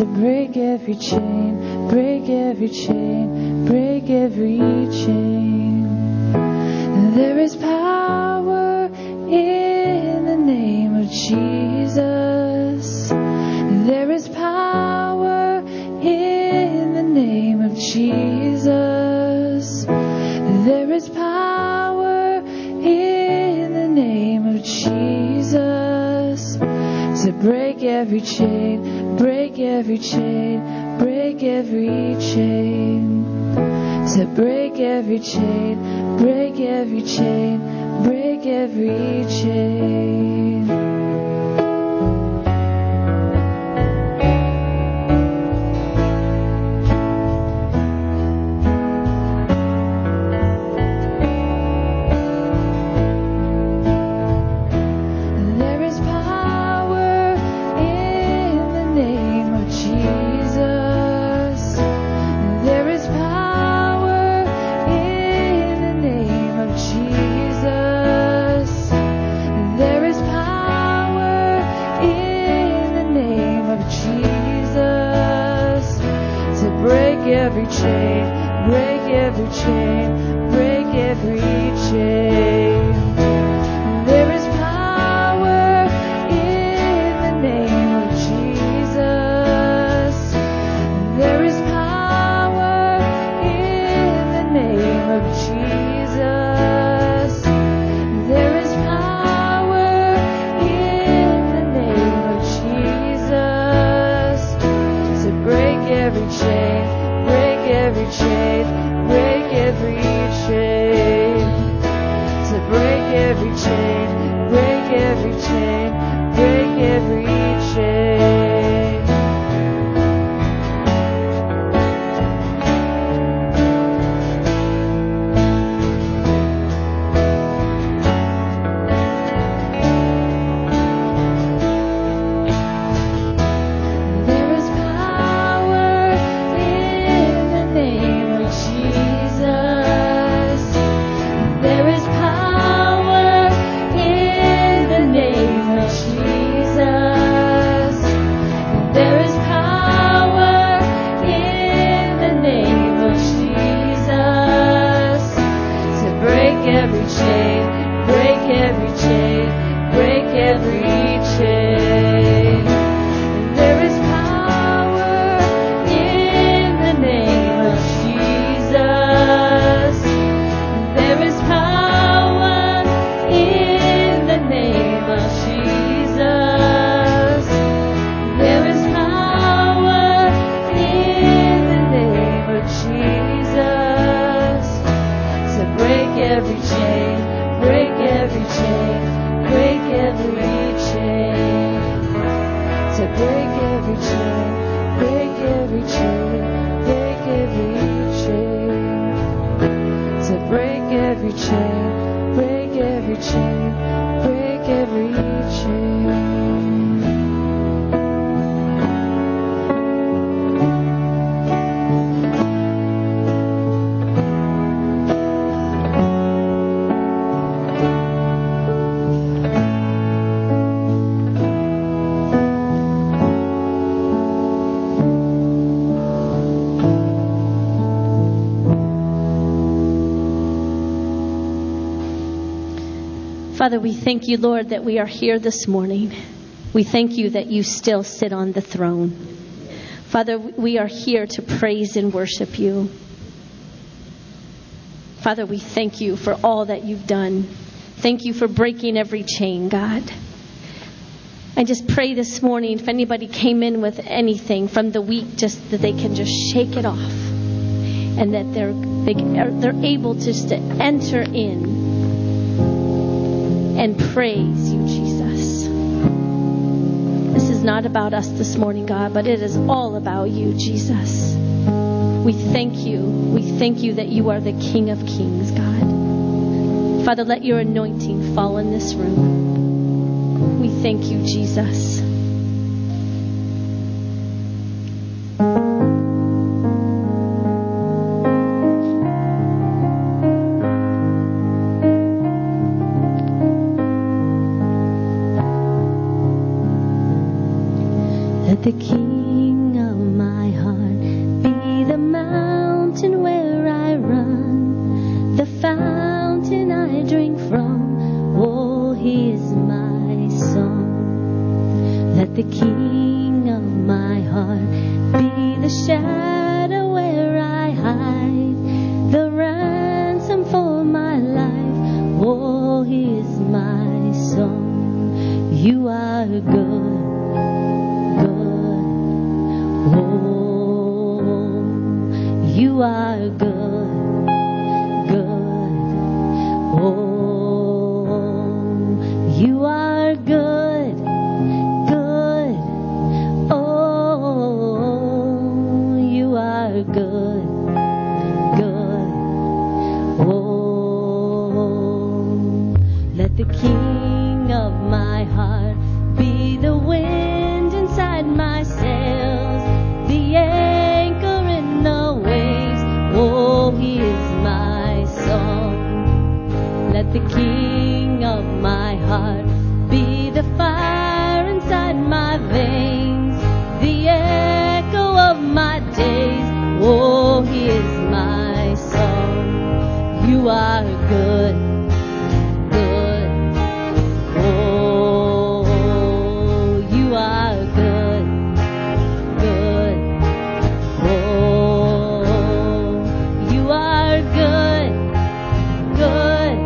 to break every chain, break every chain, break every chain. There is power in the name of Jesus. There is power in the name of Jesus. There is power in the name of Jesus to break every chain, break every chain, break every chain. To break every chain, break every chain, break every chain. Every chain, break every chain, break every chain. There is power in the name of Jesus. There is power in the name of Jesus. There is power in the name of Jesus to break every chain. Every chain, break every chain. To break every chain, break every chain, break every chain. Father, we thank you, Lord, that we are here this morning. We thank you that you still sit on the throne. Father, we are here to praise and worship you. Father, we thank you for all that you've done. Thank you for breaking every chain, God. I just pray this morning, if anybody came in with anything from the week, just that they can just shake it off, and that they're able just to enter in and praise you, Jesus. This is not about us this morning, God, but it is all about you, Jesus. We thank you. We thank you that you are the King of Kings, God. Father, let your anointing fall in this room. We thank you, Jesus. The King of the King of my heart be the shadow where I hide, the ransom for my life. Oh, He is my song. You are good, good. Oh, you are good, good. Oh, you are good, good. Oh, you are good, good. Oh, let the King of my heart be the wind inside my sails, the anchor in the waves. Oh, He is my song. Let the King of my heart be the fire inside my veins, the echo of my days. Oh, He is my song. You are good, good. Oh, you are good, good. Oh, you are good, good.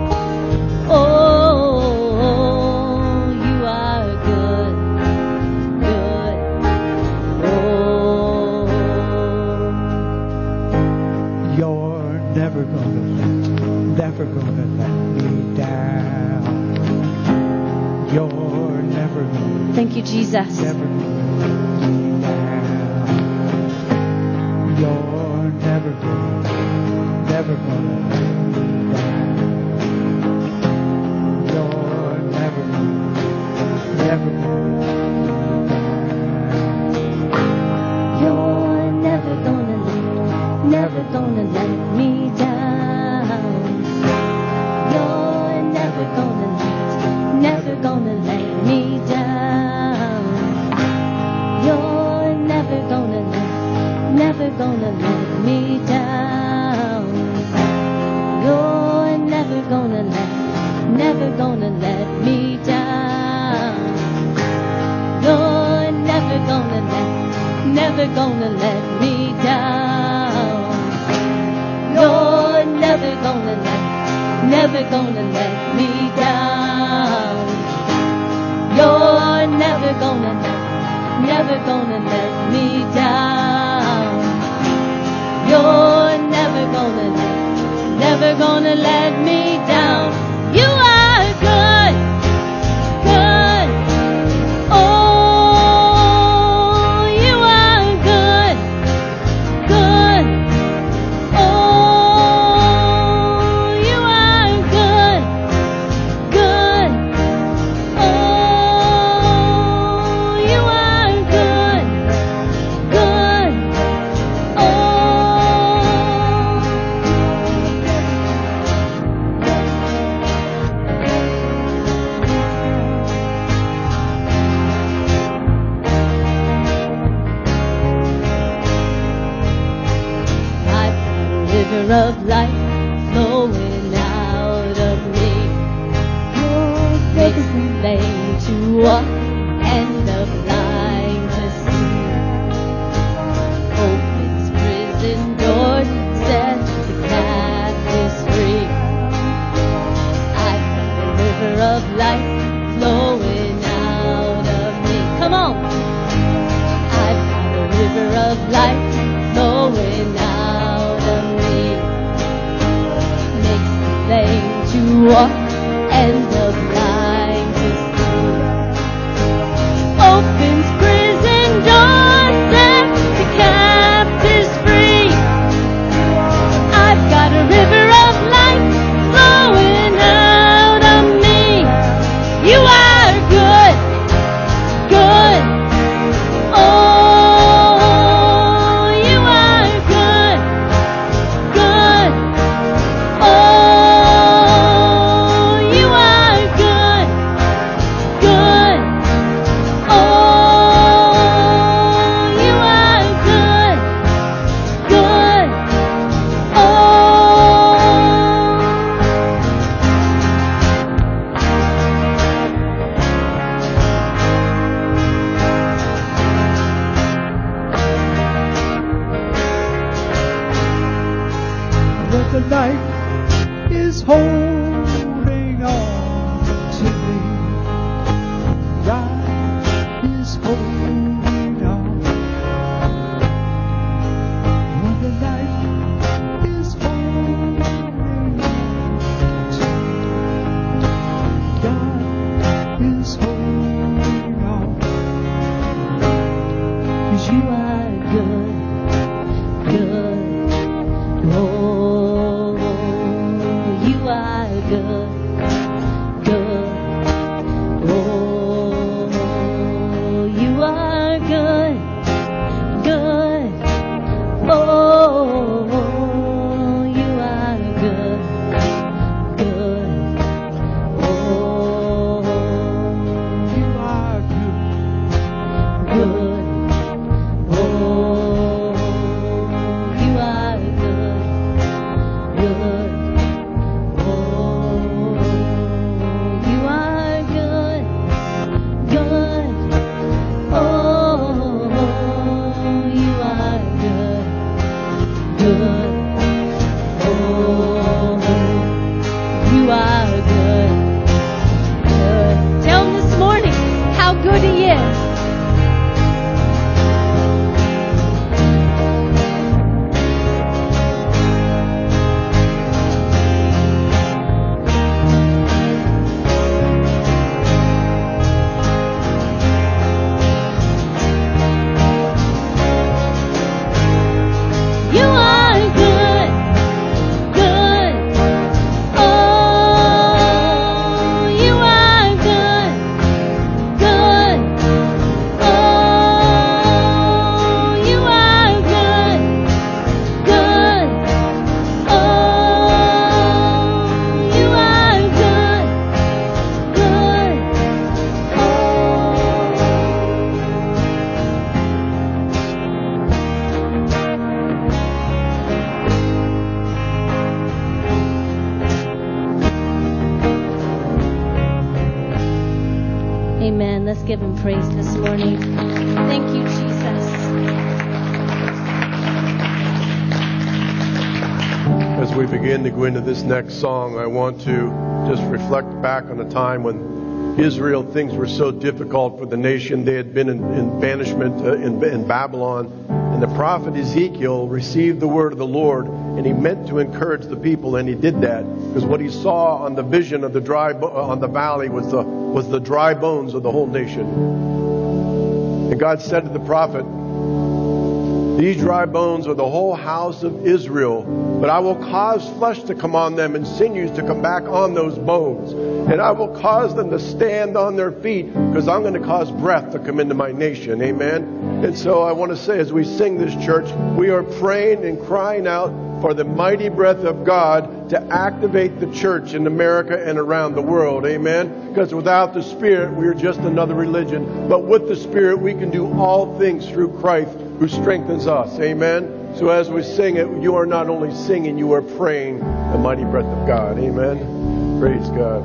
Oh, you are good, good. Oh, You're never gonna let me down. You're never gonna, thank you, Jesus. never gonna let me down. You're never gonna let me down. You're never gonna let me down. You're never gonna let me down. You're never gonna let me down. You're never gonna let me down. You're never gonna let me down. You're never gonna let me down. You're never gonna let me down. You're never gonna let me down. You're never gonna let me down. You are good, good. Oh, you are good, good. Oh, you are good, good. Oh, you are good, good. Oh. I've got a river of life flowing out of me. Makes the lame to walk and the blind to see. Opens prison doors, sets the captives free. I've got a river of life flowing out of me. Come on! I've got a river of life flowing out of me. Makes the lame to walk and the blind to see. Opens prison doors, sets the captives free. I've got a river of life flowing out of me. You are good, good. Oh, you are good, good. Oh, the night is holding on to me. God is holding on. When the night is holding on to me, God is holding on. 'Cause you are good, good. Oh, you are good, good. Oh, you are good, good. Oh, you are good, good. Oh, you are good, good. Oh, you are good, good. Oh, you are good, good. Oh, you are good, good. Oh, you are good, good. Tell him this morning how good he is. You are good, good. Oh, you are good, good. Oh, you are good, good. Oh, you are good, good. Amen. Let's give him praise this morning. Thank you, Jesus. As we begin to go into this next song, I want to just reflect back on a time when Israel, things were so difficult for the nation. They had been in banishment in Babylon. And the prophet Ezekiel received the word of the Lord, and he meant to encourage the people, and he did that. Because what he saw on the vision of the on the valley was the dry bones of the whole nation. And God said to the prophet, "These dry bones are the whole house of Israel, but I will cause flesh to come on them and sinews to come back on those bones. And I will cause them to stand on their feet, because I'm going to cause breath to come into my nation." Amen. And so I want to say, as we sing this, church, we are praying and crying out for the mighty breath of God to activate the church in America and around the world. Amen. Because without the Spirit, we are just another religion. But with the Spirit, we can do all things through Christ who strengthens us. Amen. So as we sing it, you are not only singing, you are praying the mighty breath of God. Amen. Praise God.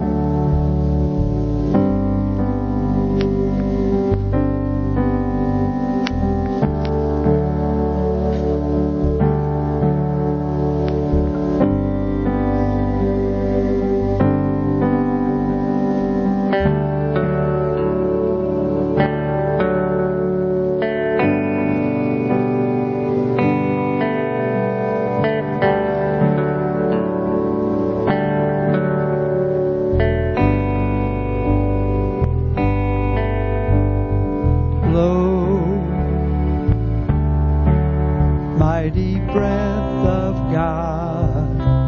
Mighty breath of God,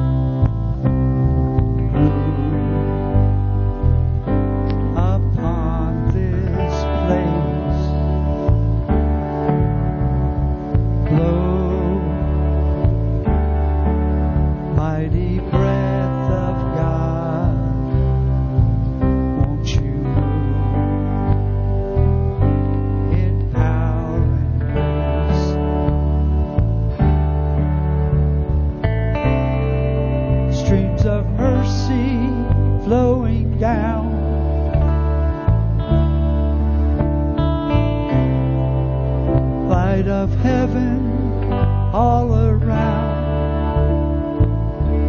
upon this place, blow, mighty breath of God, won't you in power and grace, streams of mercy flowing down, light of heaven all around,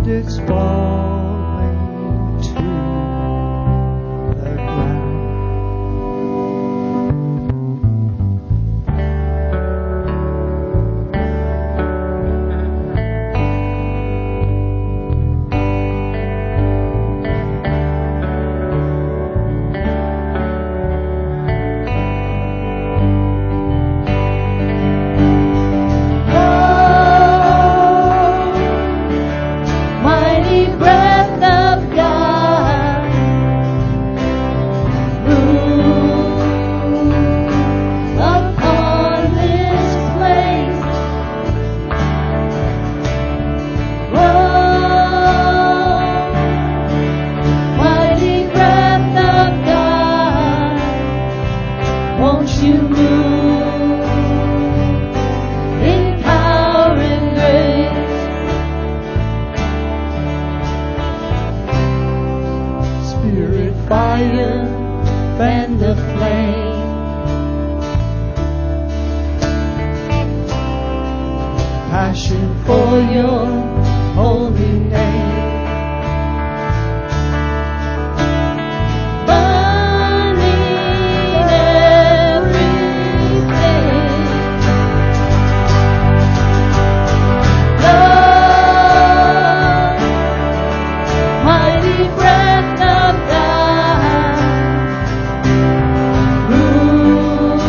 it's falling to the ground. Mighty breath of God, move upon this place. Whoa, mighty breath of God, won't you move in power and grace? Spirit fire, Fan the flame, passion for your holy name. Burning everything. Love, mighty breath of God, move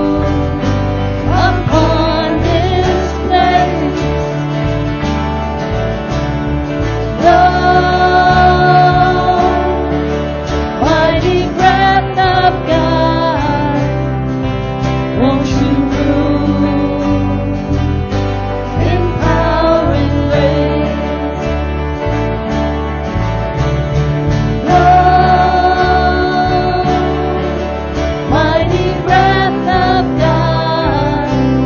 upon this place. Mighty breath of God, won't you move in power and grace? Mighty breath of God,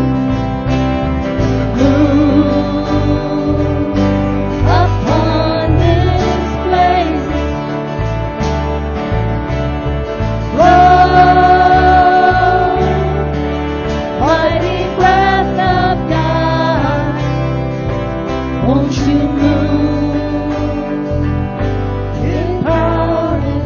move upon this place. Mighty breath of God, won't you move in power and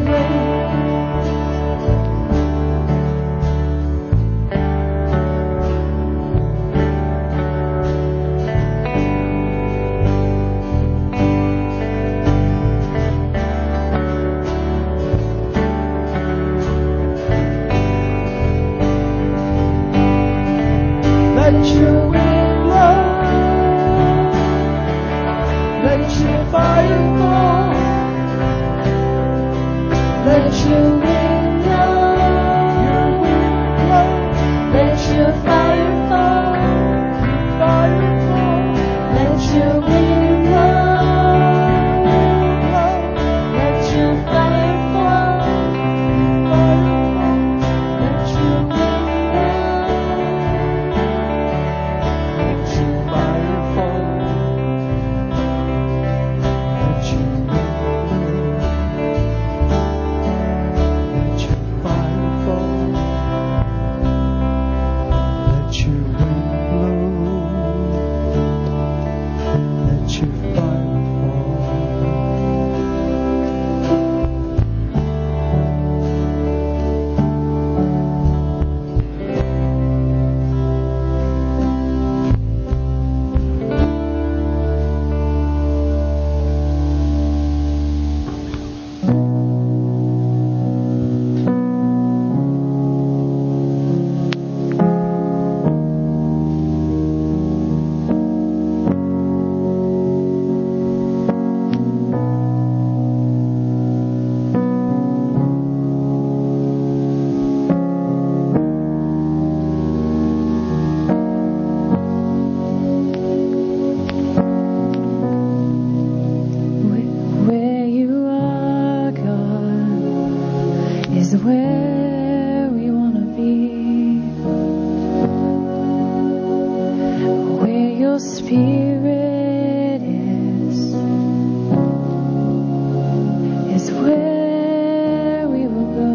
let your wind blow, let your fire fall, let your wind blow, your wind blow, let your fire fall, fire fall, let your wind blow, blow, let your fire fall, let your wind let your fire fall, let your wind blow, let your fire fall, let your wind blow, let your fire fall. Where you are, God, is where we want to be. Where your spirit is where we will go.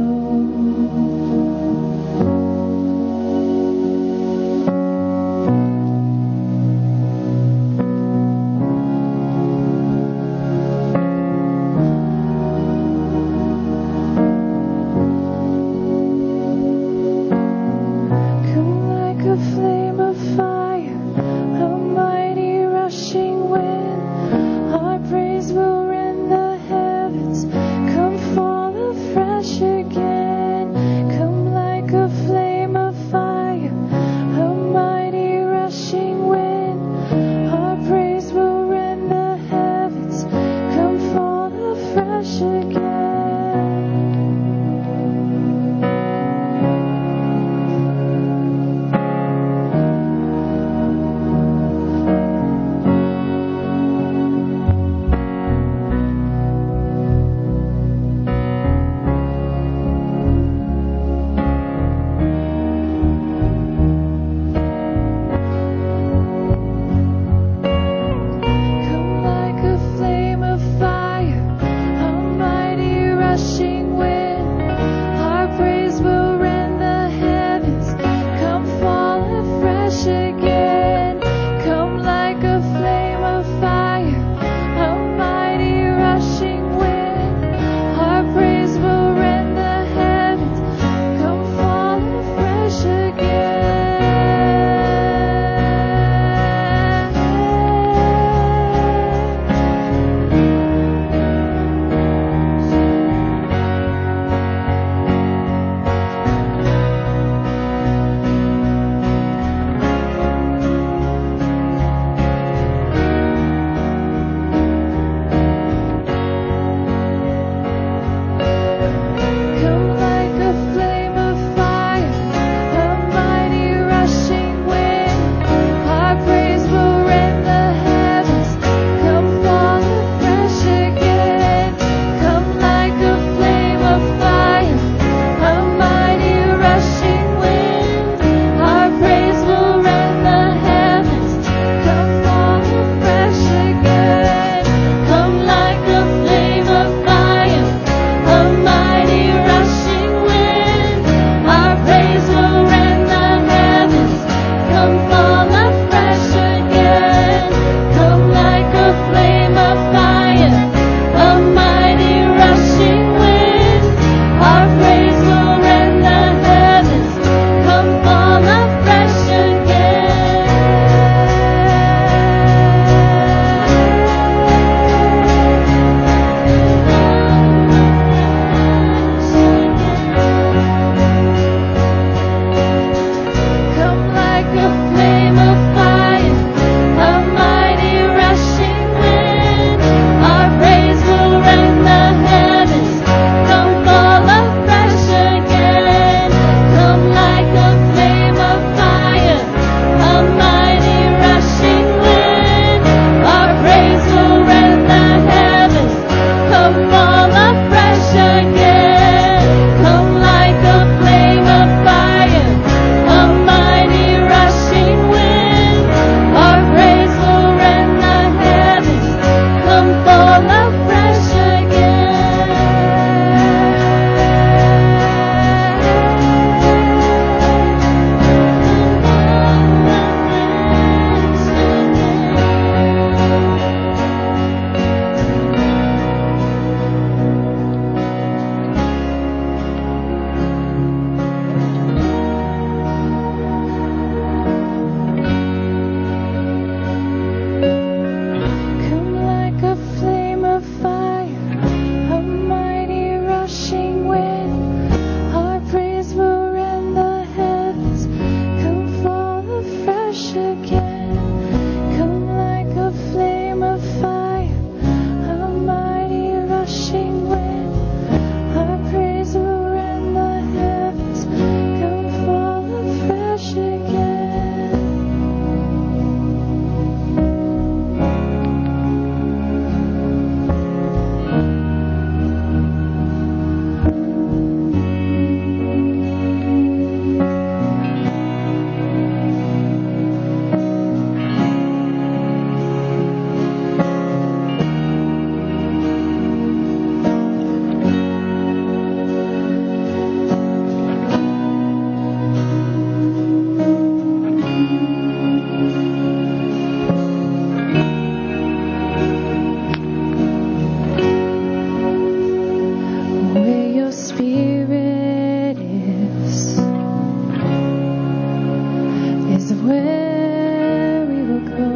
where we will go.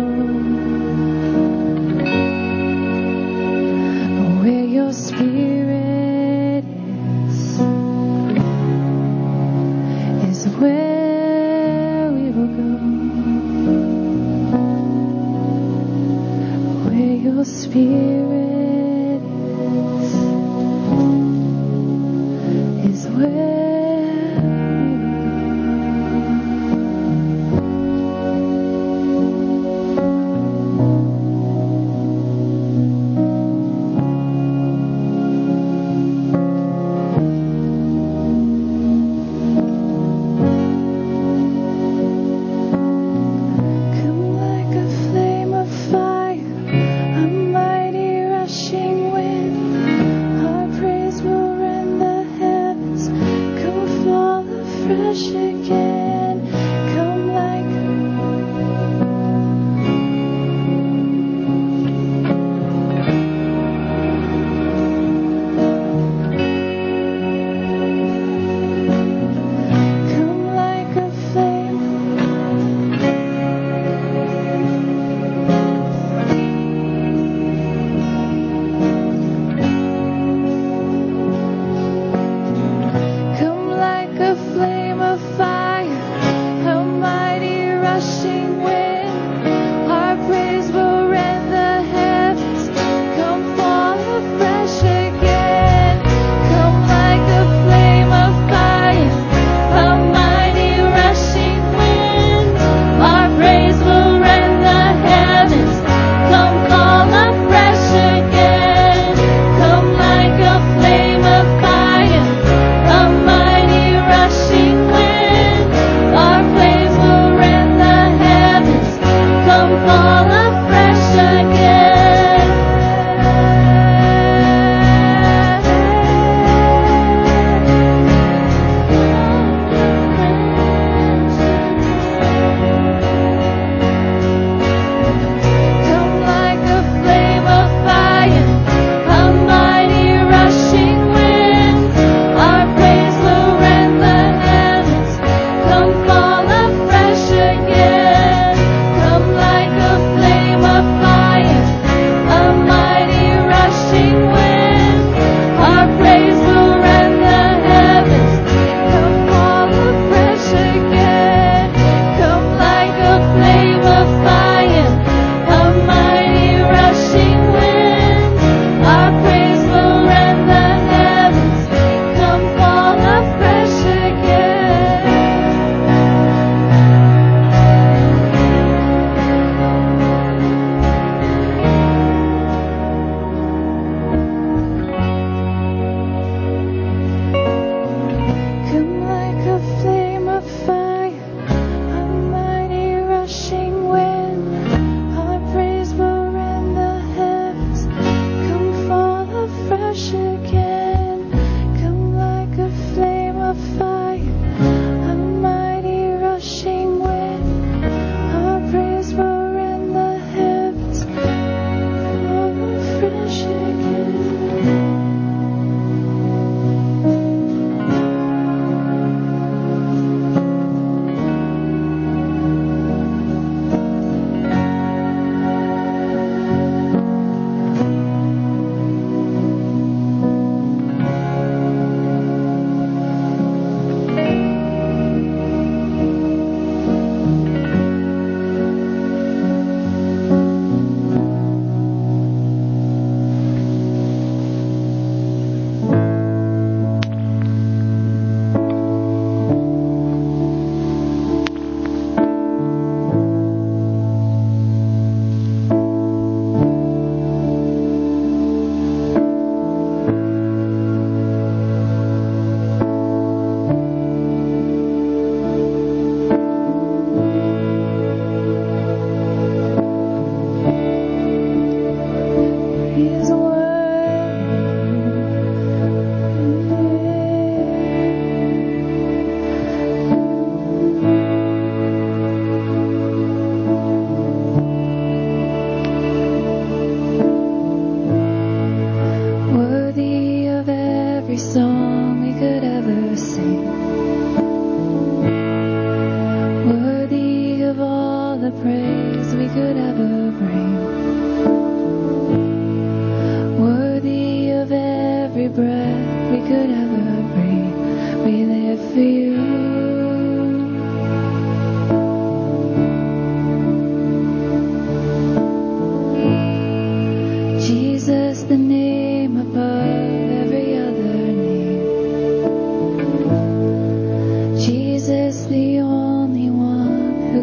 Where your spirit is where we will go. Where your spirit is where we will go.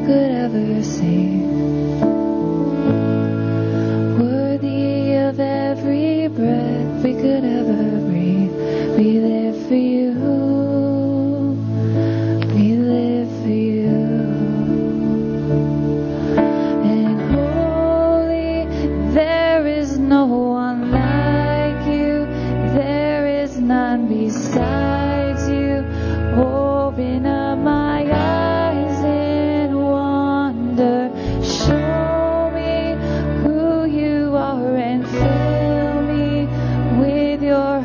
could ever see. Worthy of every breath we could ever breathe. We live for you. We live for you. And holy, there is no one like you. There is none besides you. Open up my eyes in wonder. Show me who you are and fill me with your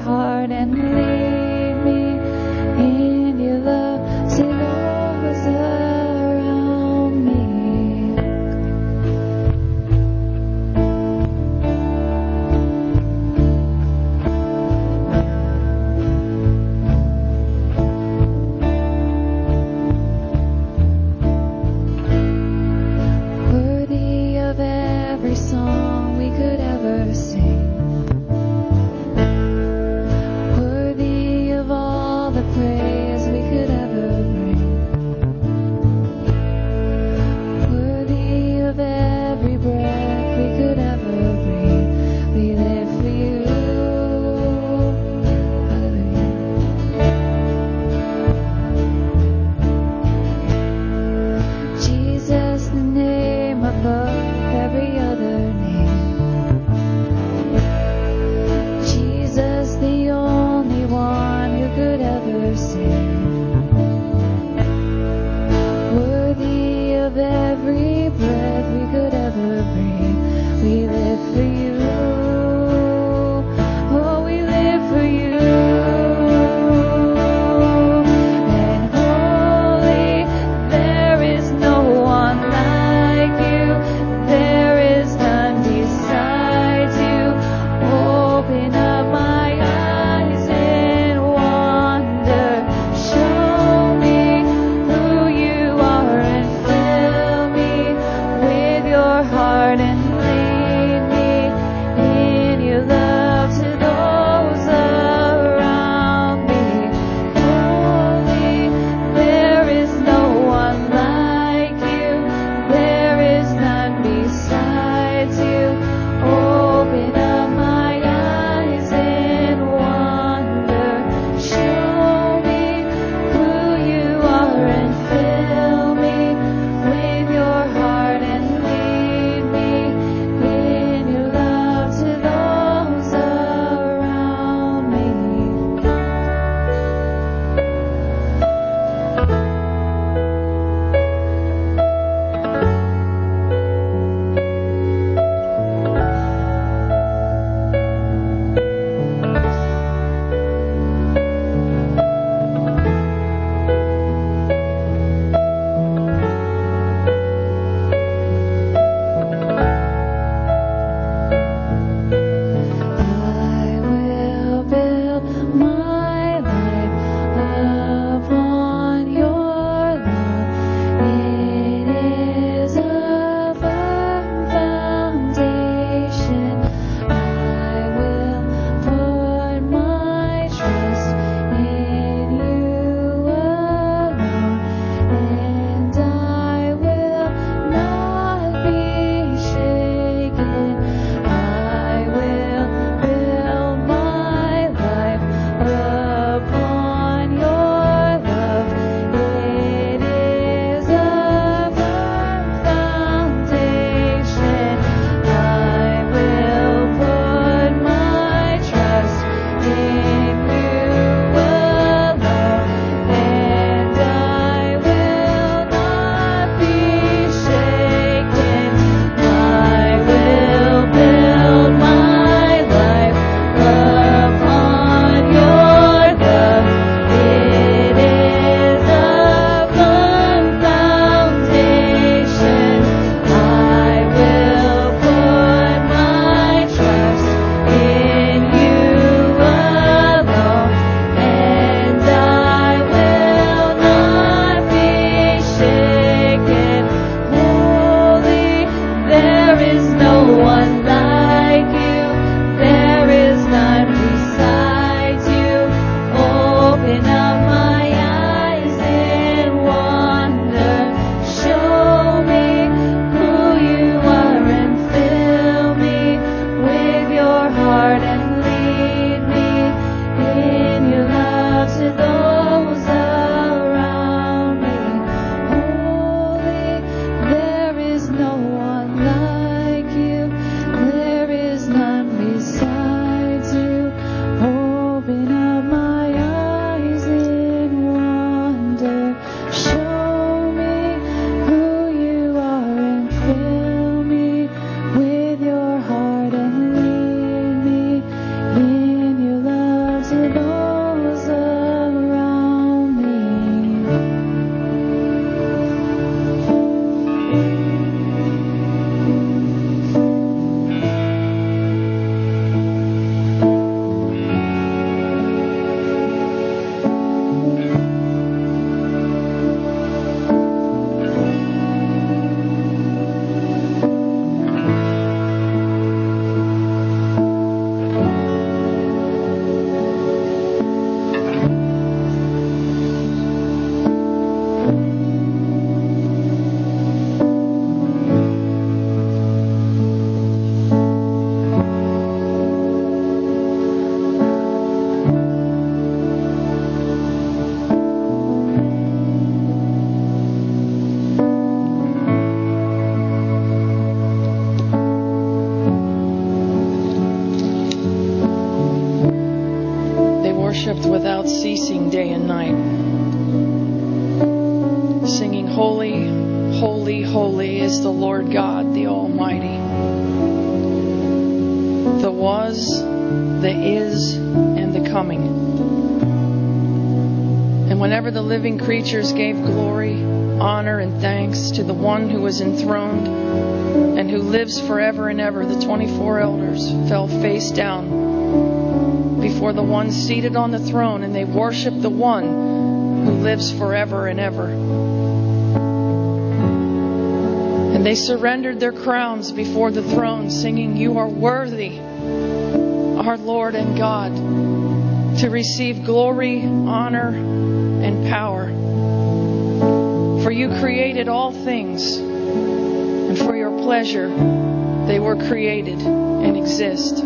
Holy, holy is the Lord God, the Almighty. The was, the is, and the coming. And whenever the living creatures gave glory, honor, and thanks to the one who was enthroned and who lives forever and ever, the 24 elders fell face down before the one seated on the throne, and they worshiped the one who lives forever and ever. And they surrendered their crowns before the throne, singing, "You are worthy, our Lord and God, to receive glory, honor, and power. For you created all things, and for your pleasure they were created and exist."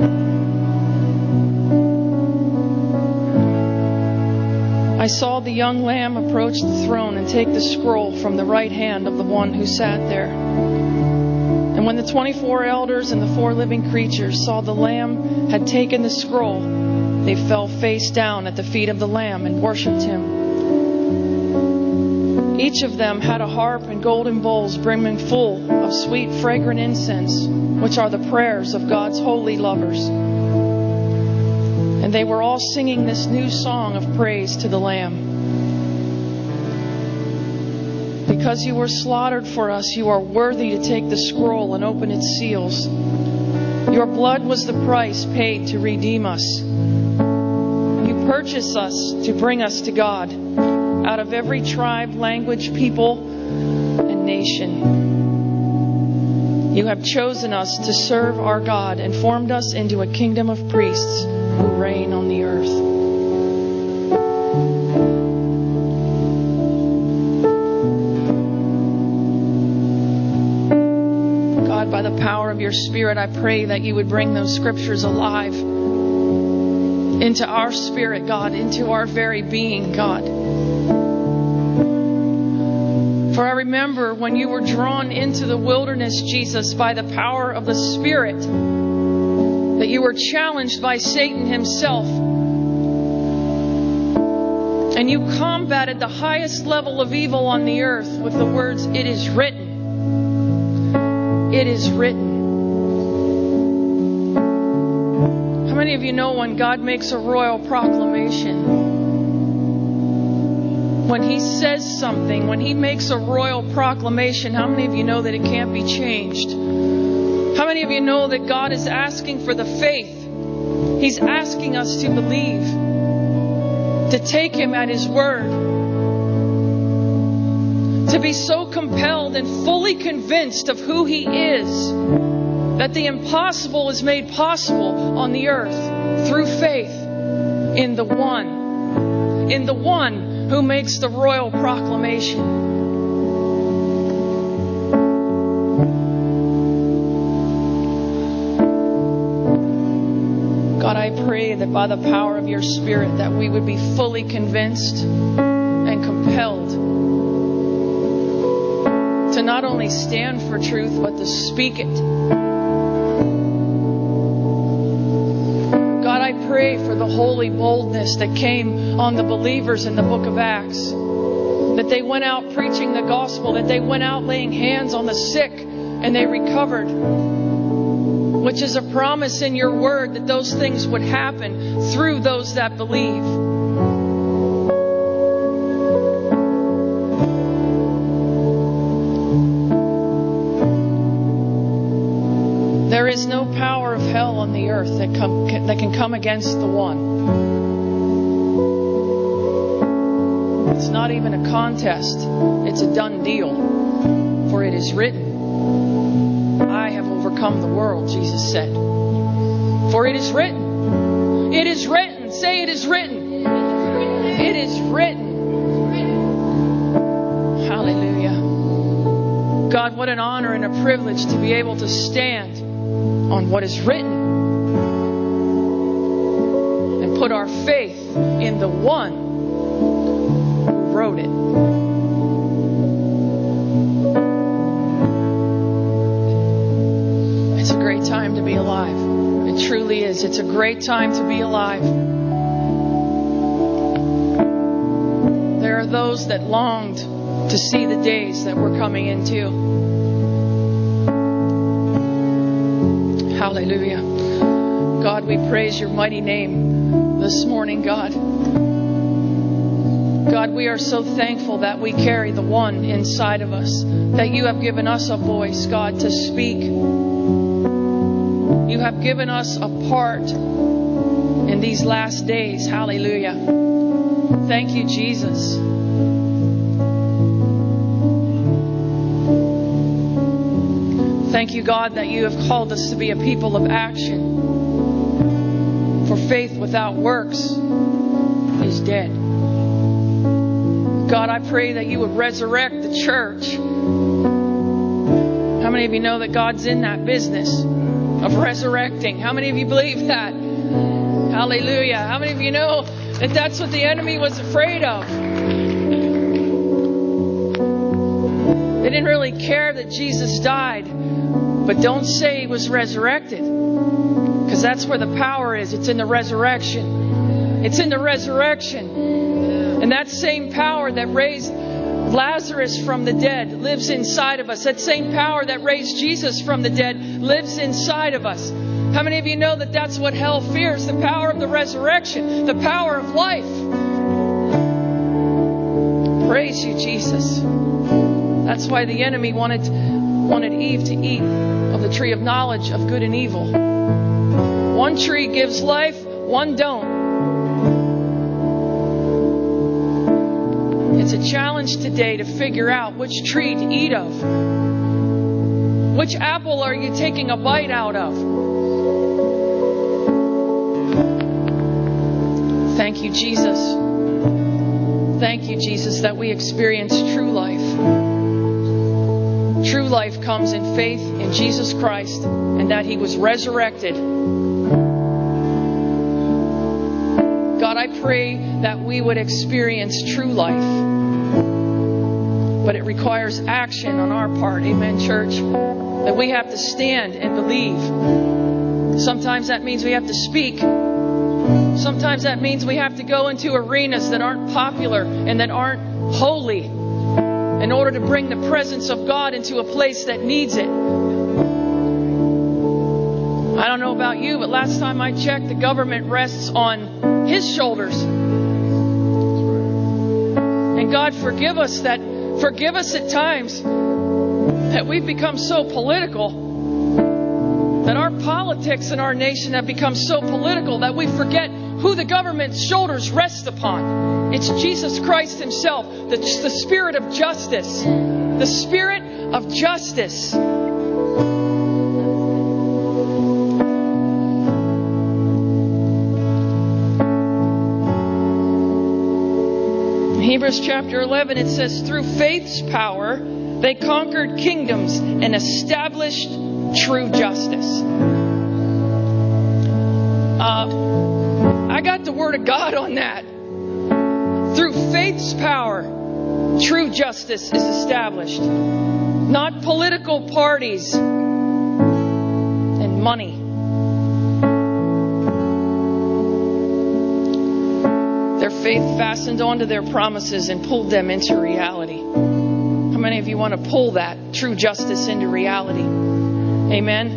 I saw the young lamb approach the throne and take the scroll from the right hand of the one who sat there. And when the 24 elders and the 4 living creatures saw the lamb had taken the scroll, they fell face down at the feet of the lamb and worshipped him. Each of them had a harp and golden bowls brimming full of sweet fragrant incense, which are the prayers of God's holy lovers. And they were all singing this new song of praise to the Lamb. Because you were slaughtered for us, you are worthy to take the scroll and open its seals. Your blood was the price paid to redeem us. You purchased us to bring us to God out of every tribe, language, people, and nation. You have chosen us to serve our God and formed us into a kingdom of priests who reign on the earth. God, by the power of your Spirit, I pray that you would bring those scriptures alive into our spirit, God, into our very being, God. For I remember when you were drawn into the wilderness, Jesus, by the power of the Spirit, that you were challenged by Satan himself. And you combated the highest level of evil on the earth with the words, "It is written. It is written." How many of you know when God makes a royal proclamation? When He says something, when He makes a royal proclamation, how many of you know that it can't be changed? How many of you know that God is asking for the faith? He's asking us to believe, to take Him at His word, to be so compelled and fully convinced of who He is, that the impossible is made possible on the earth through faith in the one who makes the royal proclamation. God, I pray that by the power of your Spirit that we would be fully convinced and compelled to not only stand for truth, but to speak it. God, I pray for the holy boldness that came on the believers in the book of Acts. That they went out preaching the gospel, that they went out laying hands on the sick and they recovered. Which is a promise in your word that those things would happen through those that believe. There is no power of hell on the earth that can come against the one. It's not even a contest. It's a done deal. For it is written, "I have overcome the world," Jesus said. For it is written. It is written. Say it is written. It is written. Hallelujah. God, what an honor and a privilege to be able to stand on what is written and put our faith in the one who wrote it. It's a great time to be alive. It truly is. It's a great time to be alive. There are those that longed to to see the days that we're coming into. Hallelujah. God, we praise your mighty name this morning, God. God, we are so thankful that we carry the one inside of us, that you have given us a voice, God, to speak. You have given us a part in these last days. Hallelujah. Thank you, Jesus. Thank you, God, that you have called us to be a people of action. For faith without works is dead. God, I pray that you would resurrect the church. How many of you know that God's in that business of resurrecting? How many of you believe that? Hallelujah. How many of you know that that's what the enemy was afraid of? They didn't really care that Jesus died, but don't say he was resurrected, because that's where the power is. It's in the resurrection. It's in the resurrection. And that same power that raised Lazarus from the dead lives inside of us. That same power that raised Jesus from the dead lives inside of us. How many of you know that that's what hell fears? The power of the resurrection, the power of life. Praise you, Jesus. That's why the enemy wanted Eve to eat of the tree of knowledge of good and evil. One tree gives life, one don't. It's a challenge today to figure out which tree to eat of. Which apple are you taking a bite out of? Thank you, Jesus. Thank you, Jesus, that we experience true life. True life comes in faith in Jesus Christ and that He was resurrected. God, I pray that we would experience true life. But it requires action on our part. Amen, church? That we have to stand and believe. Sometimes that means we have to speak. Sometimes that means we have to go into arenas that aren't popular and that aren't holy in order to bring the presence of God into a place that needs it. I don't know about you, but last time I checked, the government rests on His shoulders. And God, forgive us at times that we've become so political, that our politics in our nation have become so political that we forget who the government's shoulders rest upon. It's Jesus Christ Himself, the Spirit of justice. The Spirit of justice. In Hebrews chapter 11, it says, through faith's power, they conquered kingdoms and established true justice. I got the Word of God on that. Through faith's power, true justice is established. Not political parties and money. Their faith fastened onto their promises and pulled them into reality. How many of you want to pull that true justice into reality? Amen.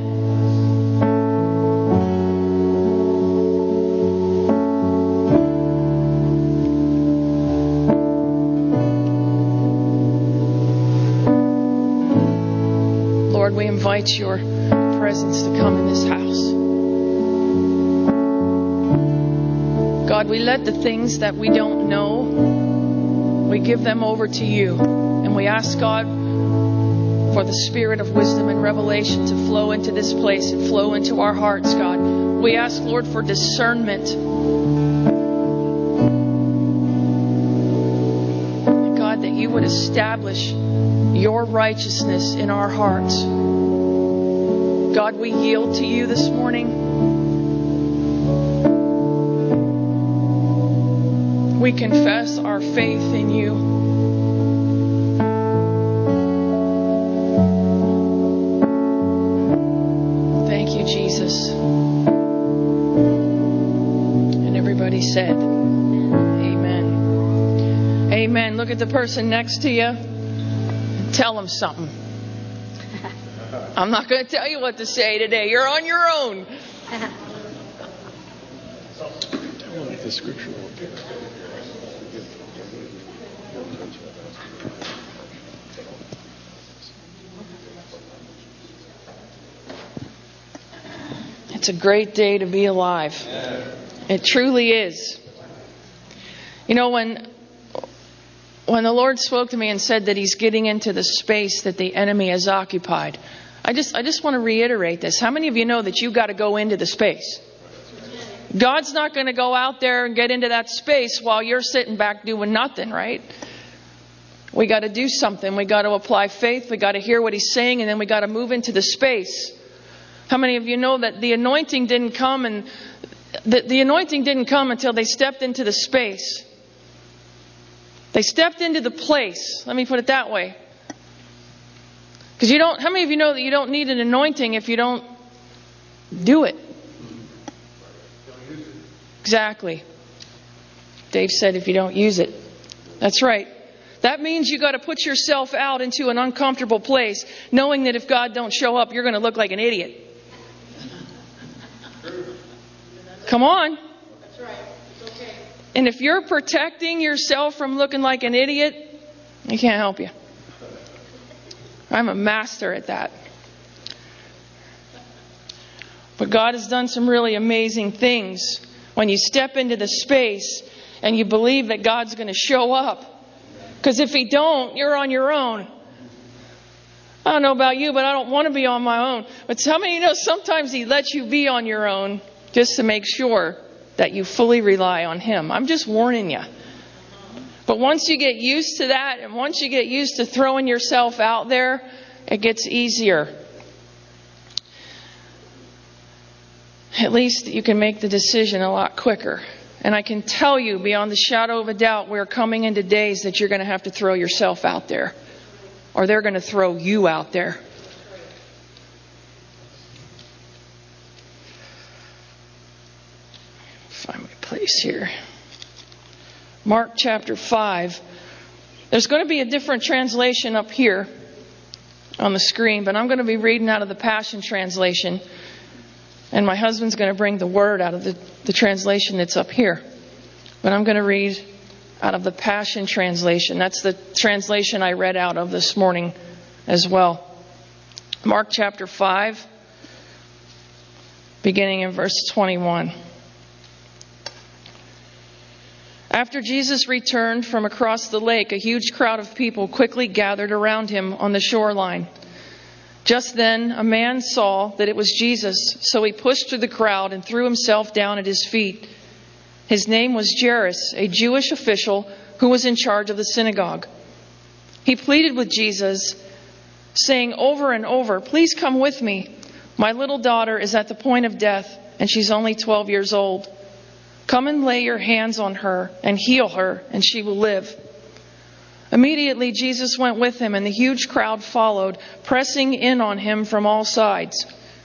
Lord, we invite your presence to come in this house. God, we let the things that we don't know, we give them over to you. And we ask, God, for the spirit of wisdom and revelation to flow into this place and flow into our hearts, God. We ask, Lord, for discernment. And God, that you would establish your righteousness in our hearts. God, we yield to you this morning. We confess our faith in you. Thank you, Jesus. And everybody said, amen. Amen. Look at the person next to you. Tell them something. I'm not going to tell you what to say today. You're on your own. The scripture. It's a great day to be alive. It truly is. You know, when the Lord spoke to me and said that He's getting into the space that the enemy has occupied, I just want to reiterate this. How many of you know that you got to go into the space? God's not going to go out there and get into that space while you're sitting back doing nothing, right? We got to do something. We got to apply faith. We got to hear what He's saying, and then we got to move into the space. How many of you know that the anointing didn't come and the anointing didn't come until they stepped into the space? They stepped into the place. Let me put it that way. Because how many of you know that you don't need an anointing if you don't do it? Exactly. Dave said if you don't use it. That's right. That means you got to put yourself out into an uncomfortable place, knowing that if God don't show up, you're going to look like an idiot. Come on. That's right. It's okay. And if you're protecting yourself from looking like an idiot, I can't help you. I'm a master at that. But God has done some really amazing things when you step into the space and you believe that God's going to show up. Because if He don't, you're on your own. I don't know about you, but I don't want to be on my own. But how many of you know sometimes He lets you be on your own just to make sure that you fully rely on Him? I'm just warning you. But once you get used to that, and once you get used to throwing yourself out there, it gets easier. At least you can make the decision a lot quicker. And I can tell you beyond the shadow of a doubt, we're coming into days that you're going to have to throw yourself out there. Or they're going to throw you out there. Find my place here. Mark chapter 5. There's going to be a different translation up here on the screen, but I'm going to be reading out of the Passion Translation. And my husband's going to bring the word out of the translation that's up here. But I'm going to read out of the Passion Translation. That's the translation I read out of this morning as well. Mark chapter 5, beginning in verse 21. After Jesus returned from across the lake, a huge crowd of people quickly gathered around Him on the shoreline. Just then, a man saw that it was Jesus, so he pushed through the crowd and threw himself down at His feet. His name was Jairus, a Jewish official who was in charge of the synagogue. He pleaded with Jesus, saying over and over, "Please come with me. My little daughter is at the point of death, and she's only 12 years old. Come and lay your hands on her and heal her, and she will live." Immediately, Jesus went with him, and the huge crowd followed, pressing in on Him from all sides.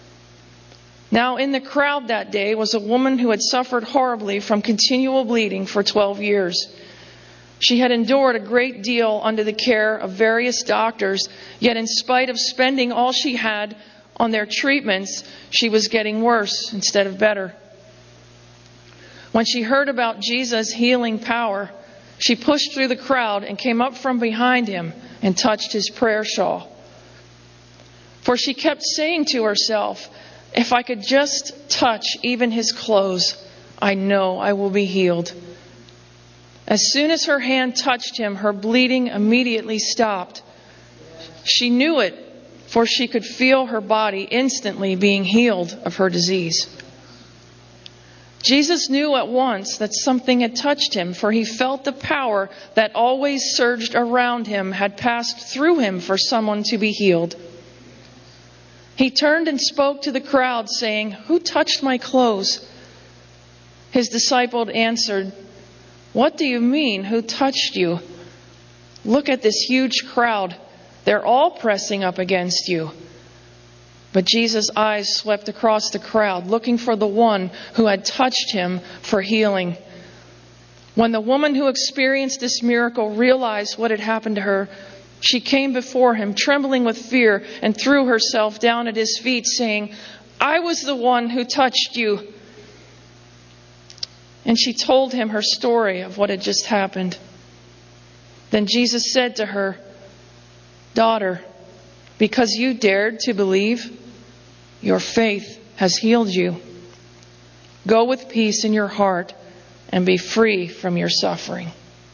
Now, in the crowd that day was a woman who had suffered horribly from continual bleeding for 12 years. She had endured a great deal under the care of various doctors, yet in spite of spending all she had on their treatments, she was getting worse instead of better. When she heard about Jesus' healing power, she pushed through the crowd and came up from behind Him and touched His prayer shawl. For she kept saying to herself, "If I could just touch even His clothes, I know I will be healed." As soon as her hand touched Him, her bleeding immediately stopped. She knew it, for she could feel her body instantly being healed of her disease. Jesus knew at once that something had touched Him, for He felt the power that always surged around Him had passed through Him for someone to be healed. He turned and spoke to the crowd, saying, "Who touched my clothes?" His disciple answered, "What do you mean, who touched you? Look at this huge crowd. They're all pressing up against you." But Jesus' eyes swept across the crowd, looking for the one who had touched Him for healing. When the woman who experienced this miracle realized what had happened to her, She came before him, trembling with fear, and threw herself down at his feet, saying, "I was the one who touched you." And she told him her story of what had just happened. Then Jesus said to her, "Daughter, because you dared to believe, your faith has healed you. Go with peace in your heart and be free from your suffering."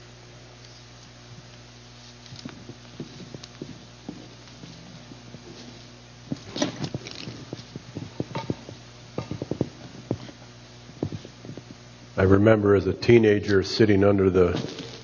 I remember as a teenager sitting under the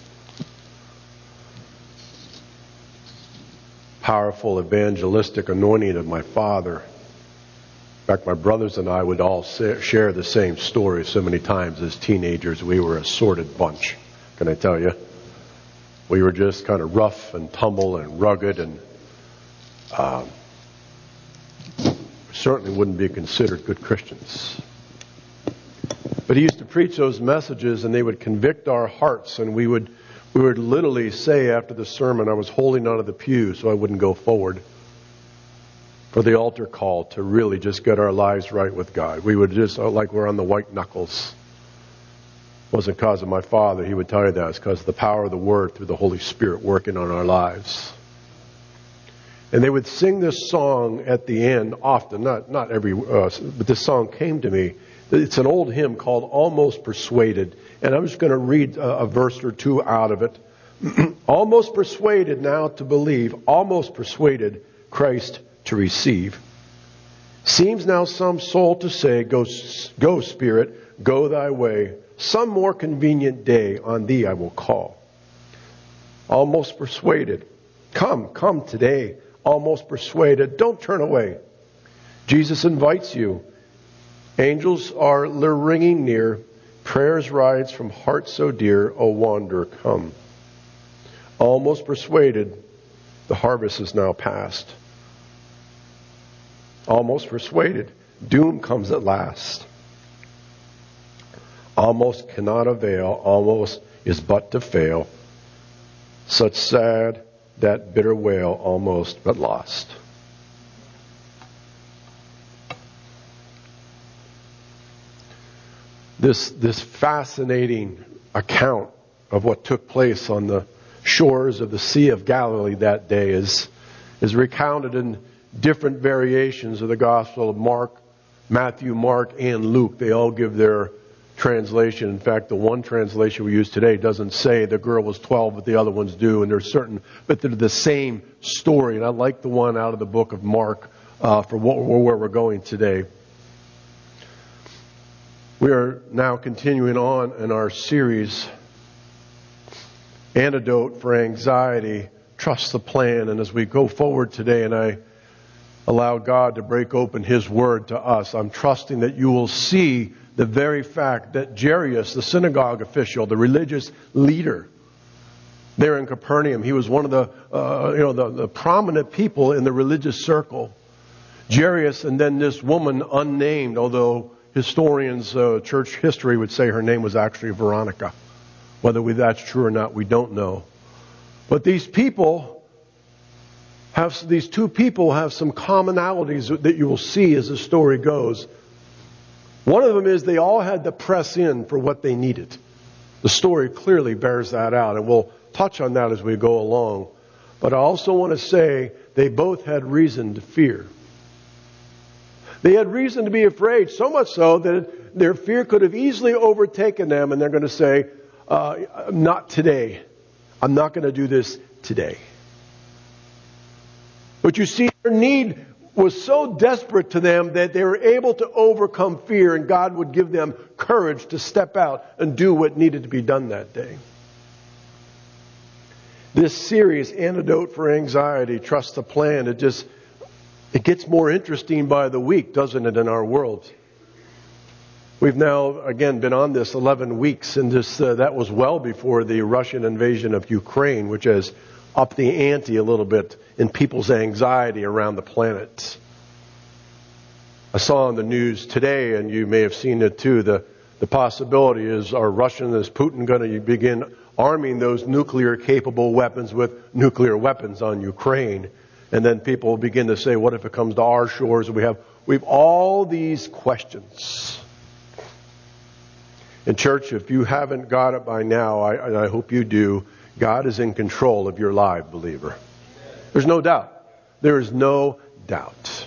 powerful evangelistic anointing of my father. In fact, my brothers and I would all share the same story so many times as teenagers. We were a sordid bunch, can I tell you? We were just kind of rough and tumble and rugged, and certainly wouldn't be considered good Christians. But he used to preach those messages, and they would convict our hearts, and we would literally say after the sermon, I was holding onto the pew so I wouldn't go forward for the altar call to really just get our lives right with God. We would just, like we're on the white knuckles. It wasn't because of my father. He would tell you that. It's because of the power of the Word through the Holy Spirit working on our lives. And they would sing this song at the end often, not every, but this song came to me. It's an old hymn called Almost Persuaded. And I'm just going to read a verse or two out of it. Almost persuaded now to believe, almost persuaded Christ to receive. Seems now some soul to say, go Spirit, go thy way. Some more convenient day on thee I will call. Almost persuaded. Come today. Almost persuaded. Don't turn away. Jesus invites you. Angels are ringing near. Prayers rise from hearts so dear. O wanderer, come. Almost persuaded. The harvest is now past. Almost persuaded. Doom comes at last. Almost cannot avail. Almost is but to fail. Such sad, that bitter wail, almost but lost. This fascinating account of what took place on the shores of the Sea of Galilee that day is recounted in different variations of the Gospel of Mark, Matthew, Mark, and Luke. They all give their translation. In fact, the one translation we use today doesn't say the girl was 12, but the other ones do, and but they're the same story. And I like the one out of the book of Mark for where we're going today. We are now continuing on in our series, Antidote for Anxiety, Trust the Plan. And as we go forward today and I allow God to break open His Word to us, I'm trusting that you will see the very fact that Jairus, the synagogue official, the religious leader there in Capernaum, he was one of the prominent people in the religious circle. Jairus, and then this woman unnamed, although historians, church history would say her name was actually Veronica. Whether that's true or not, we don't know. But these two people have some commonalities that you will see as the story goes. One of them is they all had to press in for what they needed. The story clearly bears that out, and we'll touch on that as we go along. But I also want to say they both had reason to fear. They had reason to be afraid, so much so that their fear could have easily overtaken them, and they're going to say, not today. I'm not going to do this today. But you see, their need was so desperate to them that they were able to overcome fear, and God would give them courage to step out and do what needed to be done that day. This series, Antidote for Anxiety, Trust the Plan, it gets more interesting by the week, doesn't it, in our world? We've now, again, been on this 11 weeks, and that was well before the Russian invasion of Ukraine, which has upped the ante a little bit in people's anxiety around the planet. I saw on the news today, and you may have seen it too, the possibility is, is Putin going to begin arming those nuclear capable weapons with nuclear weapons on Ukraine. And then people begin to say, what if it comes to our shores? We have all these questions. And church, if you haven't got it by now, I hope you do, God is in control of your life, believer. There's no doubt. There is no doubt.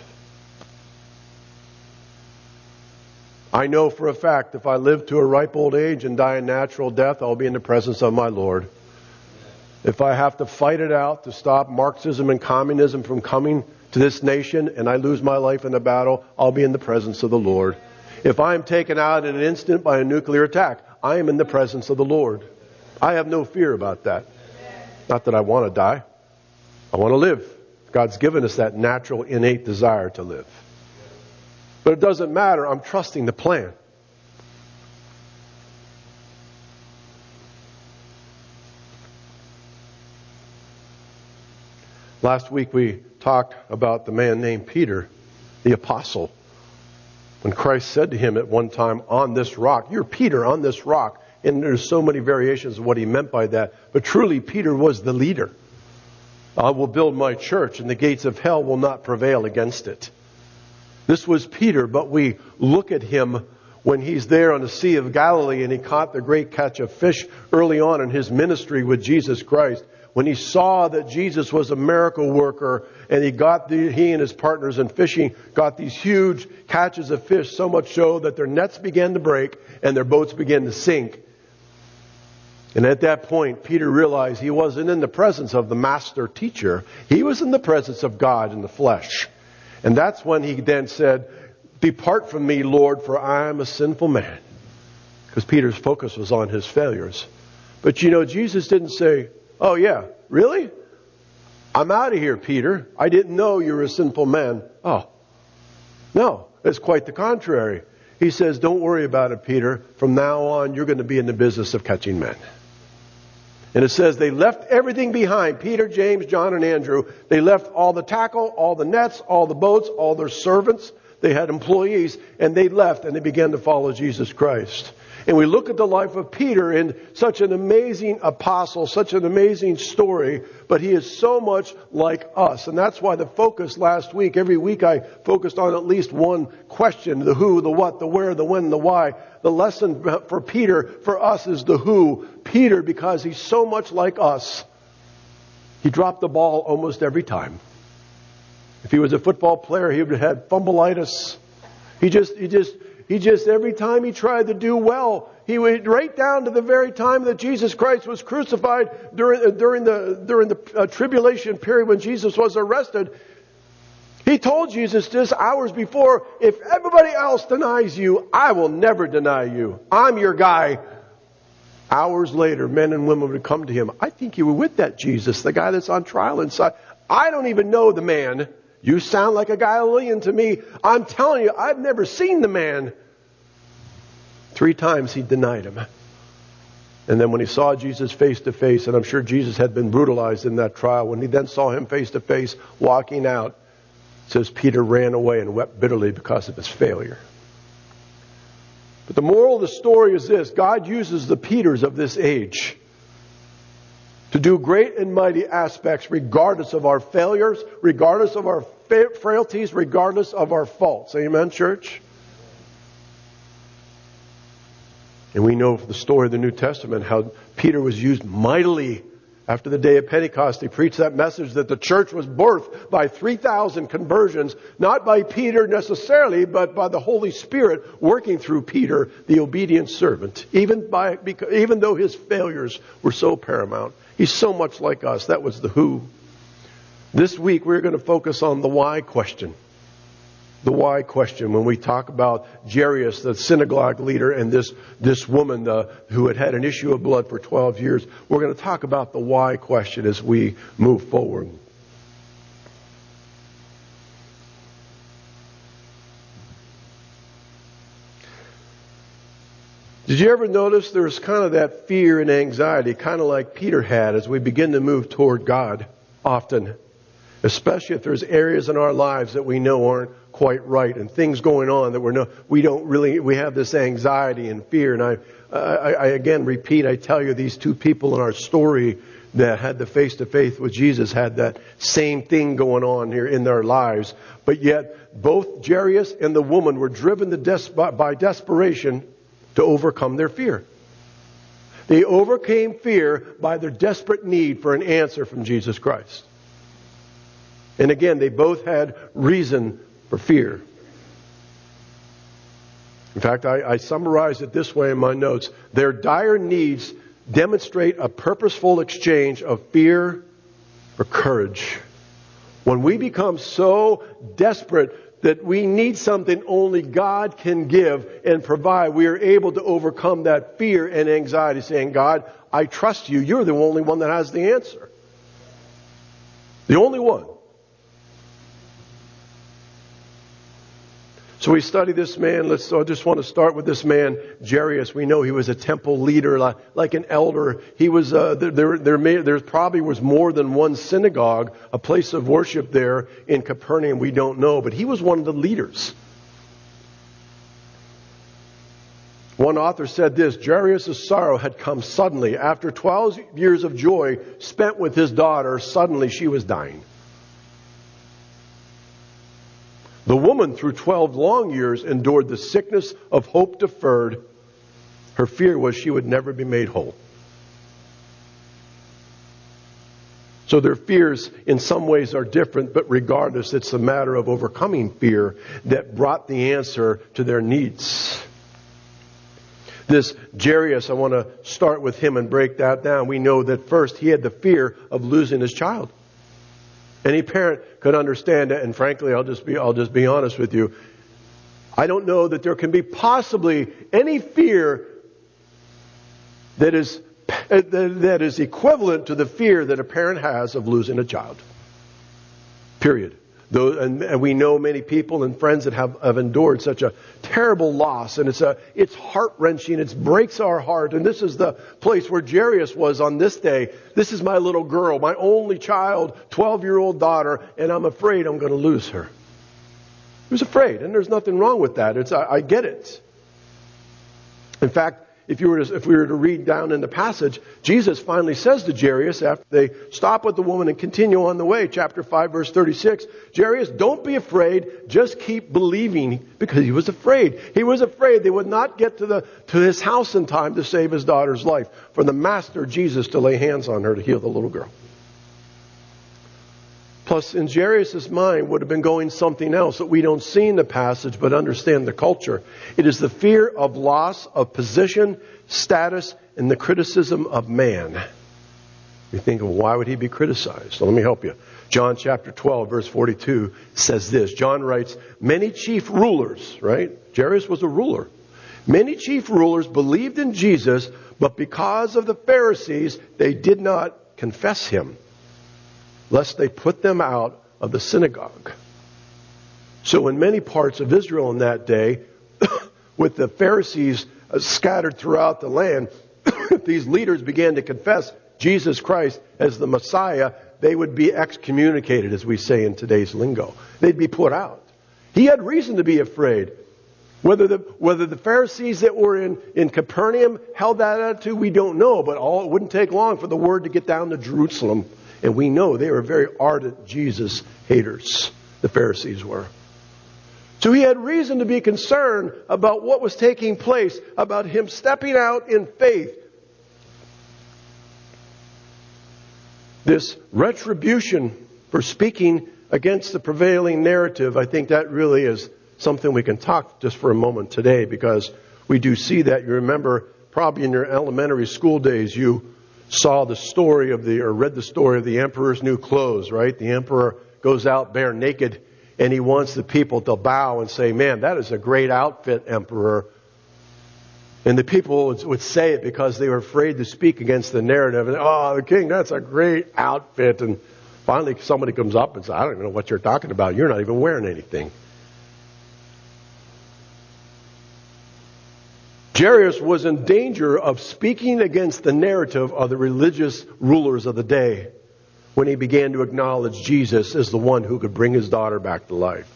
I know for a fact if I live to a ripe old age and die a natural death, I'll be in the presence of my Lord. If I have to fight it out to stop Marxism and communism from coming to this nation and I lose my life in the battle, I'll be in the presence of the Lord. If I am taken out in an instant by a nuclear attack, I am in the presence of the Lord. I have no fear about that. Not that I want to die. I want to live. God's given us that natural, innate desire to live. But it doesn't matter. I'm trusting the plan. Last week we talked about the man named Peter, the apostle. When Christ said to him at one time, on this rock, you're Peter, on this rock. And there's so many variations of what he meant by that. But truly, Peter was the leader. I will build my church, and the gates of hell will not prevail against it. This was Peter, but we look at him when he's there on the Sea of Galilee and he caught the great catch of fish early on in his ministry with Jesus Christ. When he saw that Jesus was a miracle worker and he and his partners in fishing got these huge catches of fish, so much so that their nets began to break and their boats began to sink. And at that point, Peter realized he wasn't in the presence of the master teacher. He was in the presence of God in the flesh. And that's when he then said, depart from me, Lord, for I am a sinful man. Because Peter's focus was on his failures. But you know, Jesus didn't say, oh yeah, really? I'm out of here, Peter. I didn't know you were a sinful man. Oh, no, it's quite the contrary. He says, don't worry about it, Peter. From now on, you're going to be in the business of catching men. And it says they left everything behind. Peter, James, John, and Andrew. They left all the tackle, all the nets, all the boats, all their servants. They had employees, and they left and they began to follow Jesus Christ. And we look at the life of Peter and such an amazing apostle, such an amazing story, but he is so much like us. And that's why the focus last week, every week I focused on at least one question, the who, the what, the where, the when, the why. The lesson for Peter, for us, is the who. Peter, because he's so much like us, he dropped the ball almost every time. If he was a football player, he would have had fumbleitis. He just every time he tried to do well, he would right down to the very time that Jesus Christ was crucified during the tribulation period when Jesus was arrested. He told Jesus just hours before, if everybody else denies you, I will never deny you. I'm your guy. Hours later, men and women would come to him. I think you were with that Jesus, the guy that's on trial inside. I don't even know the man. You sound like a Galilean to me. I'm telling you, I've never seen the man. 3 times he denied him. And then when he saw Jesus face to face, and I'm sure Jesus had been brutalized in that trial, when he then saw him face to face walking out, it says Peter ran away and wept bitterly because of his failure. But the moral of the story is this: God uses the Peters of this age to do great and mighty aspects regardless of our failures, regardless of our frailties, regardless of our faults. Amen, church? And we know from the story of the New Testament how Peter was used mightily after the day of Pentecost. He preached that message that the church was birthed by 3,000 conversions, not by Peter necessarily, but by the Holy Spirit working through Peter, the obedient servant, even though his failures were so paramount. He's so much like us. That was the who. This week we're going to focus on the why question. The why question when we talk about Jairus, the synagogue leader, and this woman who had an issue of blood for 12 years. We're going to talk about the why question as we move forward. Did you ever notice there's kind of that fear and anxiety, kind of like Peter had as we begin to move toward God often? Especially if there's areas in our lives that we know aren't quite right and things going on that we have this anxiety and fear. And I again repeat, I tell you, these two people in our story that had the face-to-face with Jesus had that same thing going on here in their lives. But yet both Jairus and the woman were driven by desperation to overcome their fear. They overcame fear by their desperate need for an answer from Jesus Christ. And again, they both had reason for fear. In fact, I summarized it this way in my notes. Their dire needs demonstrate a purposeful exchange of fear for courage. When we become so desperate that we need something only God can give and provide, we are able to overcome that fear and anxiety, saying, God, I trust you. You're the only one that has the answer. The only one. So we study this man. I just want to start with this man, Jairus. We know he was a temple leader, like an elder. He was. There probably was more than one synagogue, a place of worship there in Capernaum. We don't know, but he was one of the leaders. One author said this: Jairus' sorrow had come suddenly. After 12 years of joy spent with his daughter, suddenly she was dying. The woman, through 12 long years, endured the sickness of hope deferred. Her fear was she would never be made whole. So their fears in some ways are different, but regardless, it's a matter of overcoming fear that brought the answer to their needs. This Jairus, I want to start with him and break that down. We know that first he had the fear of losing his child. Any parent could understand it, and frankly, I'll just be honest with you. I don't know that there can be possibly any fear that is equivalent to the fear that a parent has of losing a child. Period. And we know many people and friends that have endured such a terrible loss, and it's heart-wrenching. It breaks our heart. And this is the place where Jairus was on this day. This is my little girl, my only child, 12-year-old daughter, and I'm afraid I'm going to lose her. He was afraid, and there's nothing wrong with that. I get it. In fact, if we were to read down in the passage, Jesus finally says to Jairus, after they stop with the woman and continue on the way, chapter 5, verse 36, Jairus, don't be afraid, just keep believing, because he was afraid. He was afraid they would not get to his house in time to save his daughter's life, for the Master, Jesus, to lay hands on her to heal the little girl. Plus, in Jairus' mind would have been going something else that we don't see in the passage, but understand the culture. It is the fear of loss of position, status, and the criticism of man. You think, well, why would he be criticized? Well, let me help you. John chapter 12, verse 42 says this. John writes, many chief rulers, right? Jairus was a ruler. Many chief rulers believed in Jesus, but because of the Pharisees, they did not confess him, lest they put them out of the synagogue. So in many parts of Israel in that day, with the Pharisees scattered throughout the land, if these leaders began to confess Jesus Christ as the Messiah, they would be excommunicated, as we say in today's lingo. They'd be put out. He had reason to be afraid. Whether the Pharisees that were in Capernaum held that attitude, we don't know. But it wouldn't take long for the word to get down to Jerusalem. And we know they were very ardent Jesus haters. The Pharisees were. So he had reason to be concerned about what was taking place, about him stepping out in faith. This retribution for speaking against the prevailing narrative, I think that really is something we can talk just for a moment today, because we do see that. You remember probably in your elementary school days, you saw the story or read the story of the emperor's new clothes, right? The emperor goes out bare naked, and he wants the people to bow and say, man, that is a great outfit, emperor. And the people would say it because they were afraid to speak against the narrative. And, oh, the king, that's a great outfit. And finally somebody comes up and says, I don't even know what you're talking about. You're not even wearing anything. Jairus was in danger of speaking against the narrative of the religious rulers of the day. when he began to acknowledge Jesus as the one who could bring his daughter back to life.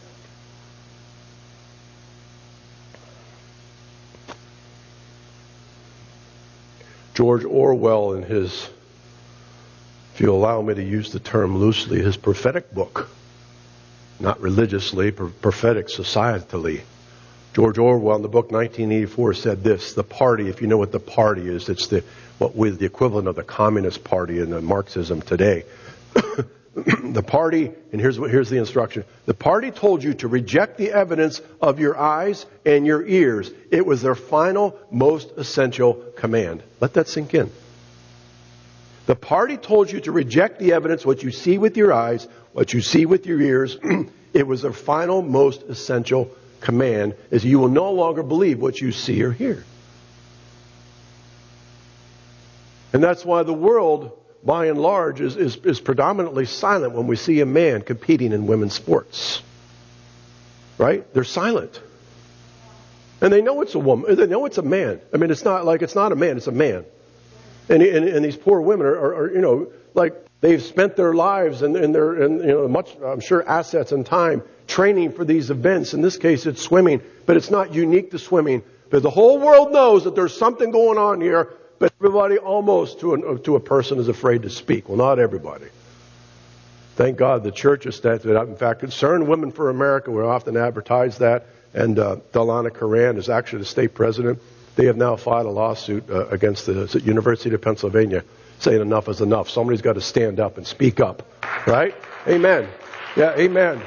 George Orwell, in his, if you allow me to use the term loosely, his prophetic book, not religiously, prophetic societally. George Orwell in the book 1984 said this: the party, if you know what the party is, it's the equivalent of the Communist Party in Marxism today. The party, and here's the instruction. The party told you to reject the evidence of your eyes and your ears. It was their final, most essential command. Let that sink in. The party told you to reject the evidence, what you see with your eyes, what you see with your ears. It was their final, most essential command, is you will no longer believe what you see or hear. And that's why the world, by and large, is predominantly silent when we see a man competing in women's sports. Right? They're silent. And they know it's a woman. They know it's a man. I mean, it's not like it's not a man, it's a man. And these poor women are like they've spent their lives and their much, I'm sure, assets and time training for these events. In this case, it's swimming, but it's not unique to swimming. But the whole world knows that there's something going on here. But everybody, almost to a person, is afraid to speak. Well, not everybody. Thank God the church has stepped it up. In fact, Concerned Women for America, we often advertise that, and Delana Coran is actually the state president. They have now filed a lawsuit against the University of Pennsylvania, saying enough is enough. Somebody's got to stand up and speak up. Right? Amen. Yeah, amen.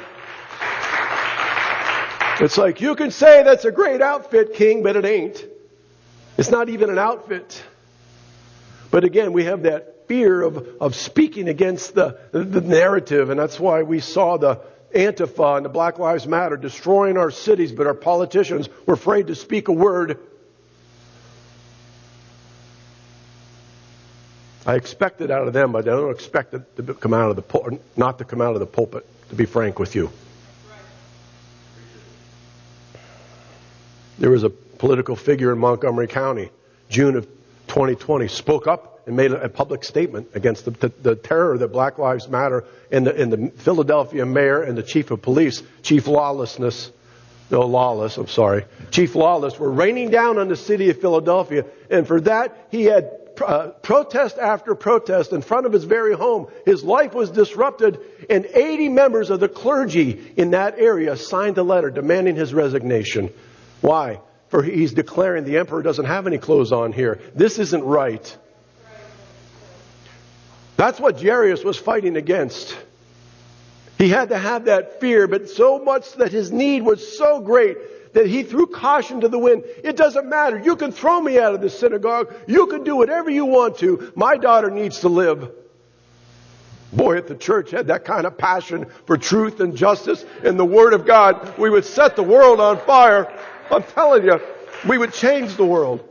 It's like, you can say that's a great outfit, King, but it ain't. It's not even an outfit. But again, we have that fear of speaking against the narrative, and that's why we saw the Antifa and the Black Lives Matter destroying our cities, but our politicians were afraid to speak a word. I expect it out of them, but I don't expect it to come out of the pulpit, not to come out of the pulpit, to be frank with you. There was a political figure in Montgomery County, June of 2020, spoke up and made a public statement against the terror that Black Lives Matter and the Philadelphia mayor and the chief of police, Chief Lawless were raining down on the city of Philadelphia. And for that, he had protest after protest in front of his very home. His life was disrupted, and 80 members of the clergy in that area signed a letter demanding his resignation. Why? For he's declaring the emperor doesn't have any clothes on here. This isn't right. That's what Jairus was fighting against. He had to have that fear, but so much that his need was so great that he threw caution to the wind. It doesn't matter. You can throw me out of the synagogue. You can do whatever you want to. My daughter needs to live. Boy, if the church had that kind of passion for truth and justice and the Word of God, we would set the world on fire. I'm telling you, we would change the world.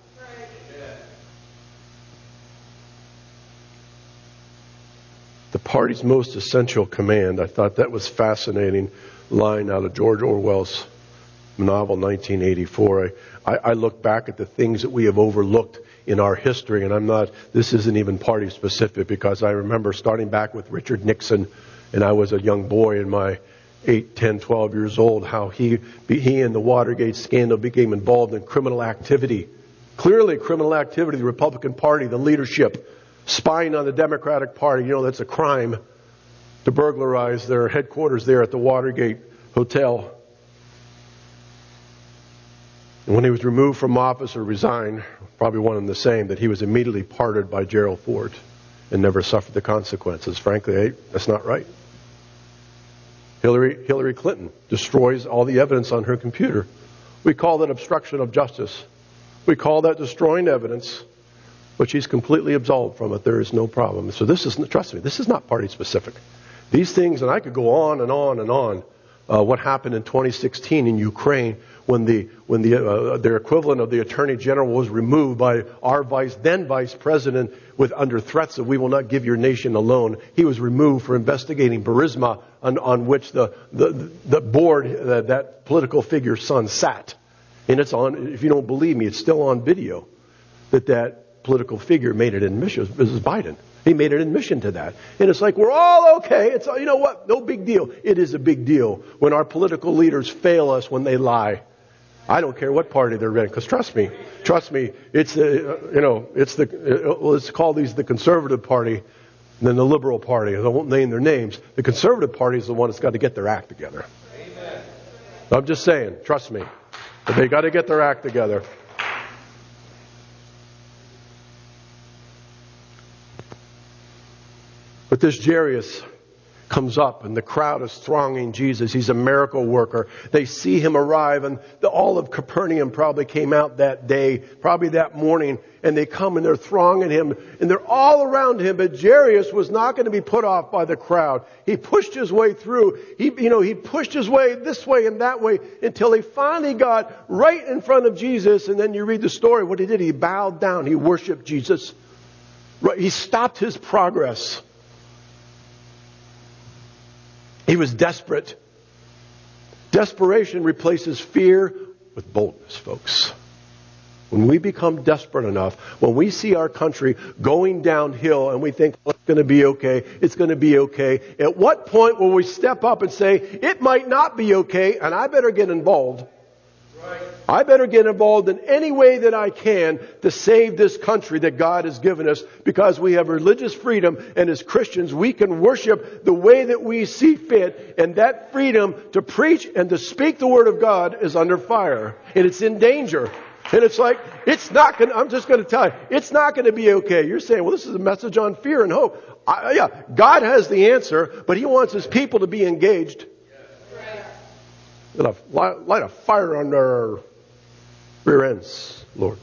The party's most essential command. I thought that was fascinating line out of George Orwell's novel 1984. I look back at the things that we have overlooked in our history, and this isn't even party specific, because I remember starting back with Richard Nixon, and I was a young boy in my 8, 10, 12 years old, how he and the Watergate scandal became involved in criminal activity. Clearly criminal activity, the Republican Party, the leadership, spying on the Democratic Party. You know, that's a crime to burglarize their headquarters there at the Watergate Hotel. And when he was removed from office or resigned, probably one and the same, that he was immediately pardoned by Gerald Ford and never suffered the consequences. Frankly, that's not right. Hillary Clinton destroys all the evidence on her computer. We call that obstruction of justice. We call that destroying evidence, but she's completely absolved from it. There is no problem. So trust me, this is not party specific. These things, and I could go on and on and on. What happened in 2016 in Ukraine when their equivalent of the Attorney General was removed by our then Vice President under threats of "we will not give your nation a loan." He was removed for investigating Burisma, on which the board that political figure's son sat. And it's on. If you don't believe me, it's still on video that political figure made it in Mrs. Biden. He made an admission to that. And it's like, we're all okay. It's, you know what? No big deal. It is a big deal when our political leaders fail us, when they lie. I don't care what party they're in, because trust me, it's let's call these the conservative party and then the liberal party. I won't name their names. The conservative party is the one that's got to get their act together. Amen. I'm just saying, trust me, but they got to get their act together. But this Jairus comes up and the crowd is thronging Jesus. He's a miracle worker. They see him arrive, and all of Capernaum probably came out that day, probably that morning, and they come and they're thronging him and they're all around him. But Jairus was not going to be put off by the crowd. He pushed his way through. He pushed his way this way and that way until he finally got right in front of Jesus. And then you read the story. What he did, he bowed down. He worshiped Jesus. Right? He stopped his progress. He was desperate. Desperation replaces fear with boldness, folks. When we become desperate enough, when we see our country going downhill and we think, well, it's going to be okay, it's going to be okay, at what point will we step up and say, it might not be okay, and I better get involved? Right. I better get involved in any way that I can to save this country that God has given us, because we have religious freedom, and as Christians we can worship the way that we see fit, and that freedom to preach and to speak the Word of God is under fire, and it's in danger. And it's like, I'm just going to tell you, it's not going to be okay. You're saying, well, this is a message on fear and hope. God has the answer, but He wants His people to be engaged. Light a fire under our rear ends, Lord.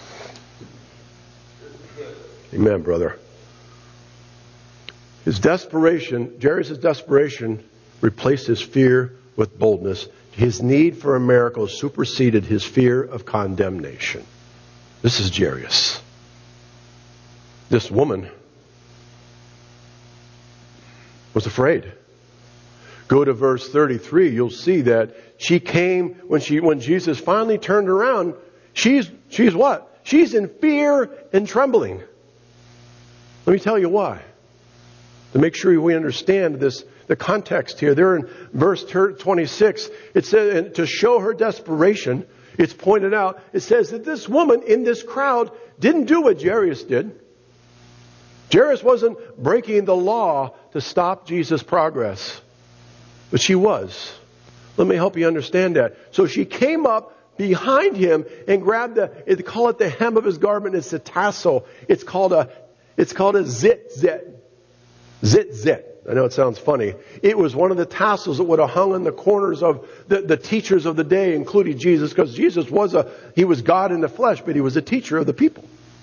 Amen, brother. Jairus' desperation replaced his fear with boldness. His need for a miracle superseded his fear of condemnation. This is Jairus. This woman was afraid. Go to verse 33. You'll see that she came when Jesus finally turned around. She's what? She's in fear and trembling. Let me tell you why. To make sure we understand this, the context here. There in verse 26, it says, and to show her desperation, it's pointed out, it says that this woman in this crowd didn't do what Jairus did. Jairus wasn't breaking the law to stop Jesus' progress. But she was. Let me help you understand that. So she came up behind him and grabbed they call it the hem of his garment. It's a tassel. It's called a zit. I know it sounds funny. It was one of the tassels that would have hung on the corners of the teachers of the day, including Jesus, because Jesus he was God in the flesh, but He was a teacher of the people.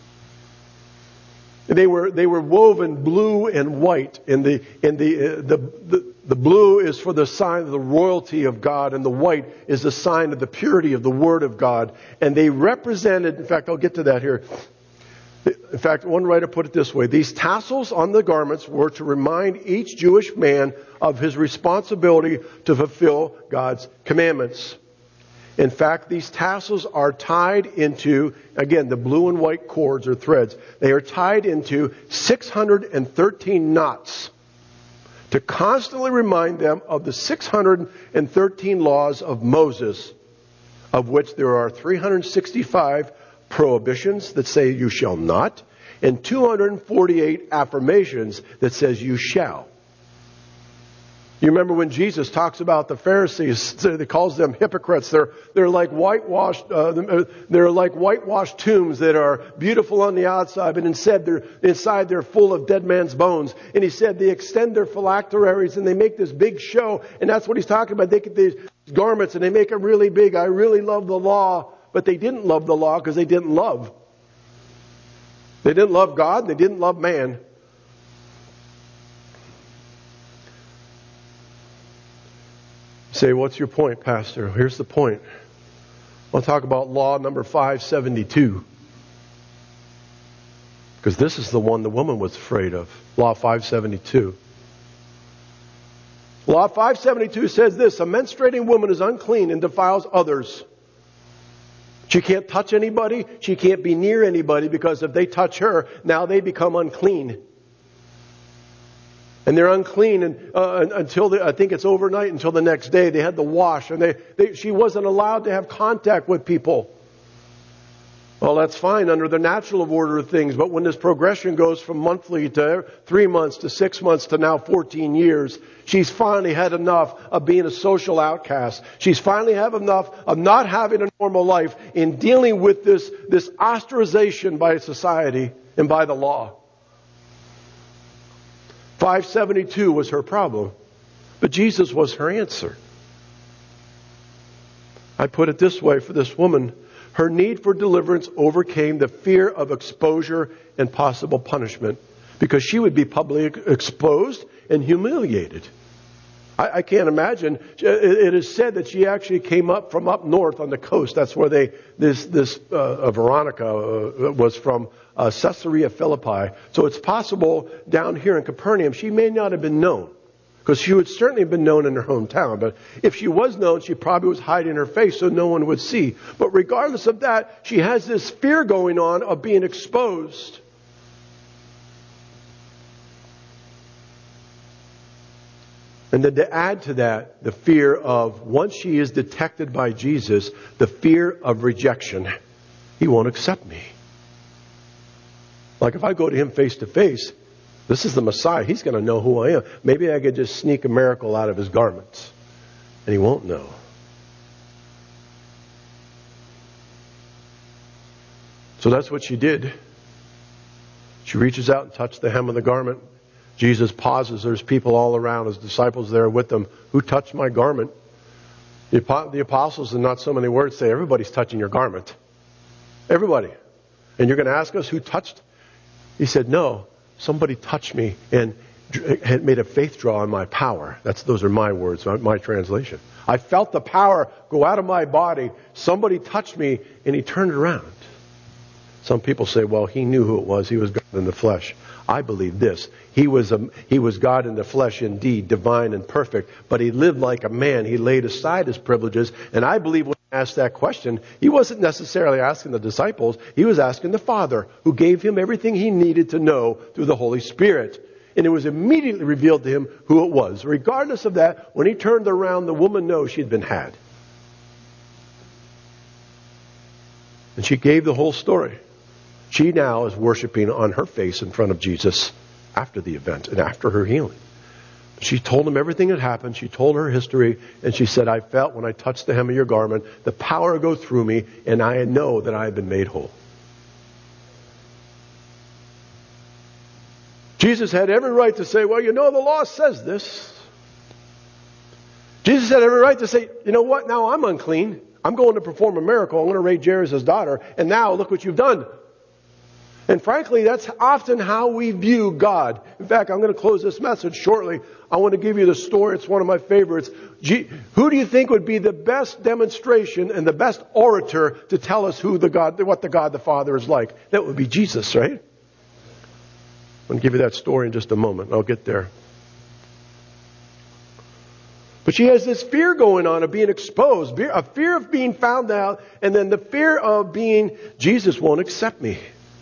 They were woven blue and white, and the blue is for the sign of the royalty of God, and the white is the sign of the purity of the Word of God. And they represented, in fact, I'll get to that here. In fact, one writer put it this way: these tassels on the garments were to remind each Jewish man of his responsibility to fulfill God's commandments. In fact, these tassels are tied into, again, the blue and white cords or threads. They are tied into 613 knots to constantly remind them of the 613 laws of Moses, of which there are 365 prohibitions that say you shall not, and 248 affirmations that says you shall. You remember when Jesus talks about the Pharisees, he calls them hypocrites. They're like whitewashed tombs that are beautiful on the outside, but inside they're full of dead man's bones. And he said they extend their phylacteries and they make this big show, and that's what he's talking about. They get these garments and they make them really big. I really love the law, but they didn't love the law because they didn't love. They didn't love God. They didn't love man. Say, what's your point, Pastor? Here's the point. I'll talk about law number 572. Because this is the one the woman was afraid of. Law 572. Law 572 says this: a menstruating woman is unclean and defiles others. She can't touch anybody. She can't be near anybody, because if they touch her, now they become unclean. And they're unclean until I think it's overnight, until the next day. They had to wash, and she wasn't allowed to have contact with people. Well, that's fine under the natural order of things, but when this progression goes from monthly to 3 months to 6 months to now 14 years, she's finally had enough of being a social outcast. She's finally had enough of not having a normal life in dealing with this ostracization by society and by the law. 572 was her problem, but Jesus was her answer. I put it this way for this woman. Her need for deliverance overcame the fear of exposure and possible punishment, because she would be publicly exposed and humiliated. I can't imagine. It is said that she actually came up from up north on the coast. That's where Veronica was from, Caesarea Philippi. So it's possible down here in Capernaum she may not have been known, because she would certainly have been known in her hometown. But if she was known, she probably was hiding her face so no one would see. But regardless of that, she has this fear going on of being exposed. And then to add to that, the fear of, once she is detected by Jesus, the fear of rejection. He won't accept me. Like if I go to him face to face, this is the Messiah. He's going to know who I am. Maybe I could just sneak a miracle out of his garments, and he won't know. So that's what she did. She reaches out and touches the hem of the garment. Jesus pauses. There's people all around. His disciples there with them. Who touched my garment? The apostles, in not so many words, say, everybody's touching your garment. Everybody. And you're going to ask us who touched? He said, no. Somebody touched me and had made a faith draw on my power. Those are my words, my translation. I felt the power go out of my body. Somebody touched me and he turned around. Some people say, well, he knew who it was. He was God in the flesh. I believe this. He was God in the flesh indeed, divine and perfect, but he lived like a man. He laid aside his privileges. And I believe when he asked that question, he wasn't necessarily asking the disciples. He was asking the Father, who gave him everything he needed to know through the Holy Spirit. And it was immediately revealed to him who it was. Regardless of that, when he turned around, the woman knows she'd been had. And she gave the whole story. She now is worshiping on her face in front of Jesus after the event and after her healing. She told him everything that happened. She told her history, and she said, I felt when I touched the hem of your garment, the power go through me, and I know that I have been made whole. Jesus had every right to say, well, you know, the law says this. Jesus had every right to say, you know what, now I'm unclean. I'm going to perform a miracle. I'm going to raise Jairus' daughter, and now look what you've done. And frankly, that's often how we view God. In fact, I'm going to close this message shortly. I want to give you the story. It's one of my favorites. Who do you think would be the best demonstration and the best orator to tell us what the God the Father is like? That would be Jesus, right? I'm going to give you that story in just a moment. I'll get there. But she has this fear going on of being exposed, a fear of being found out, and then the fear of being, Jesus won't accept me.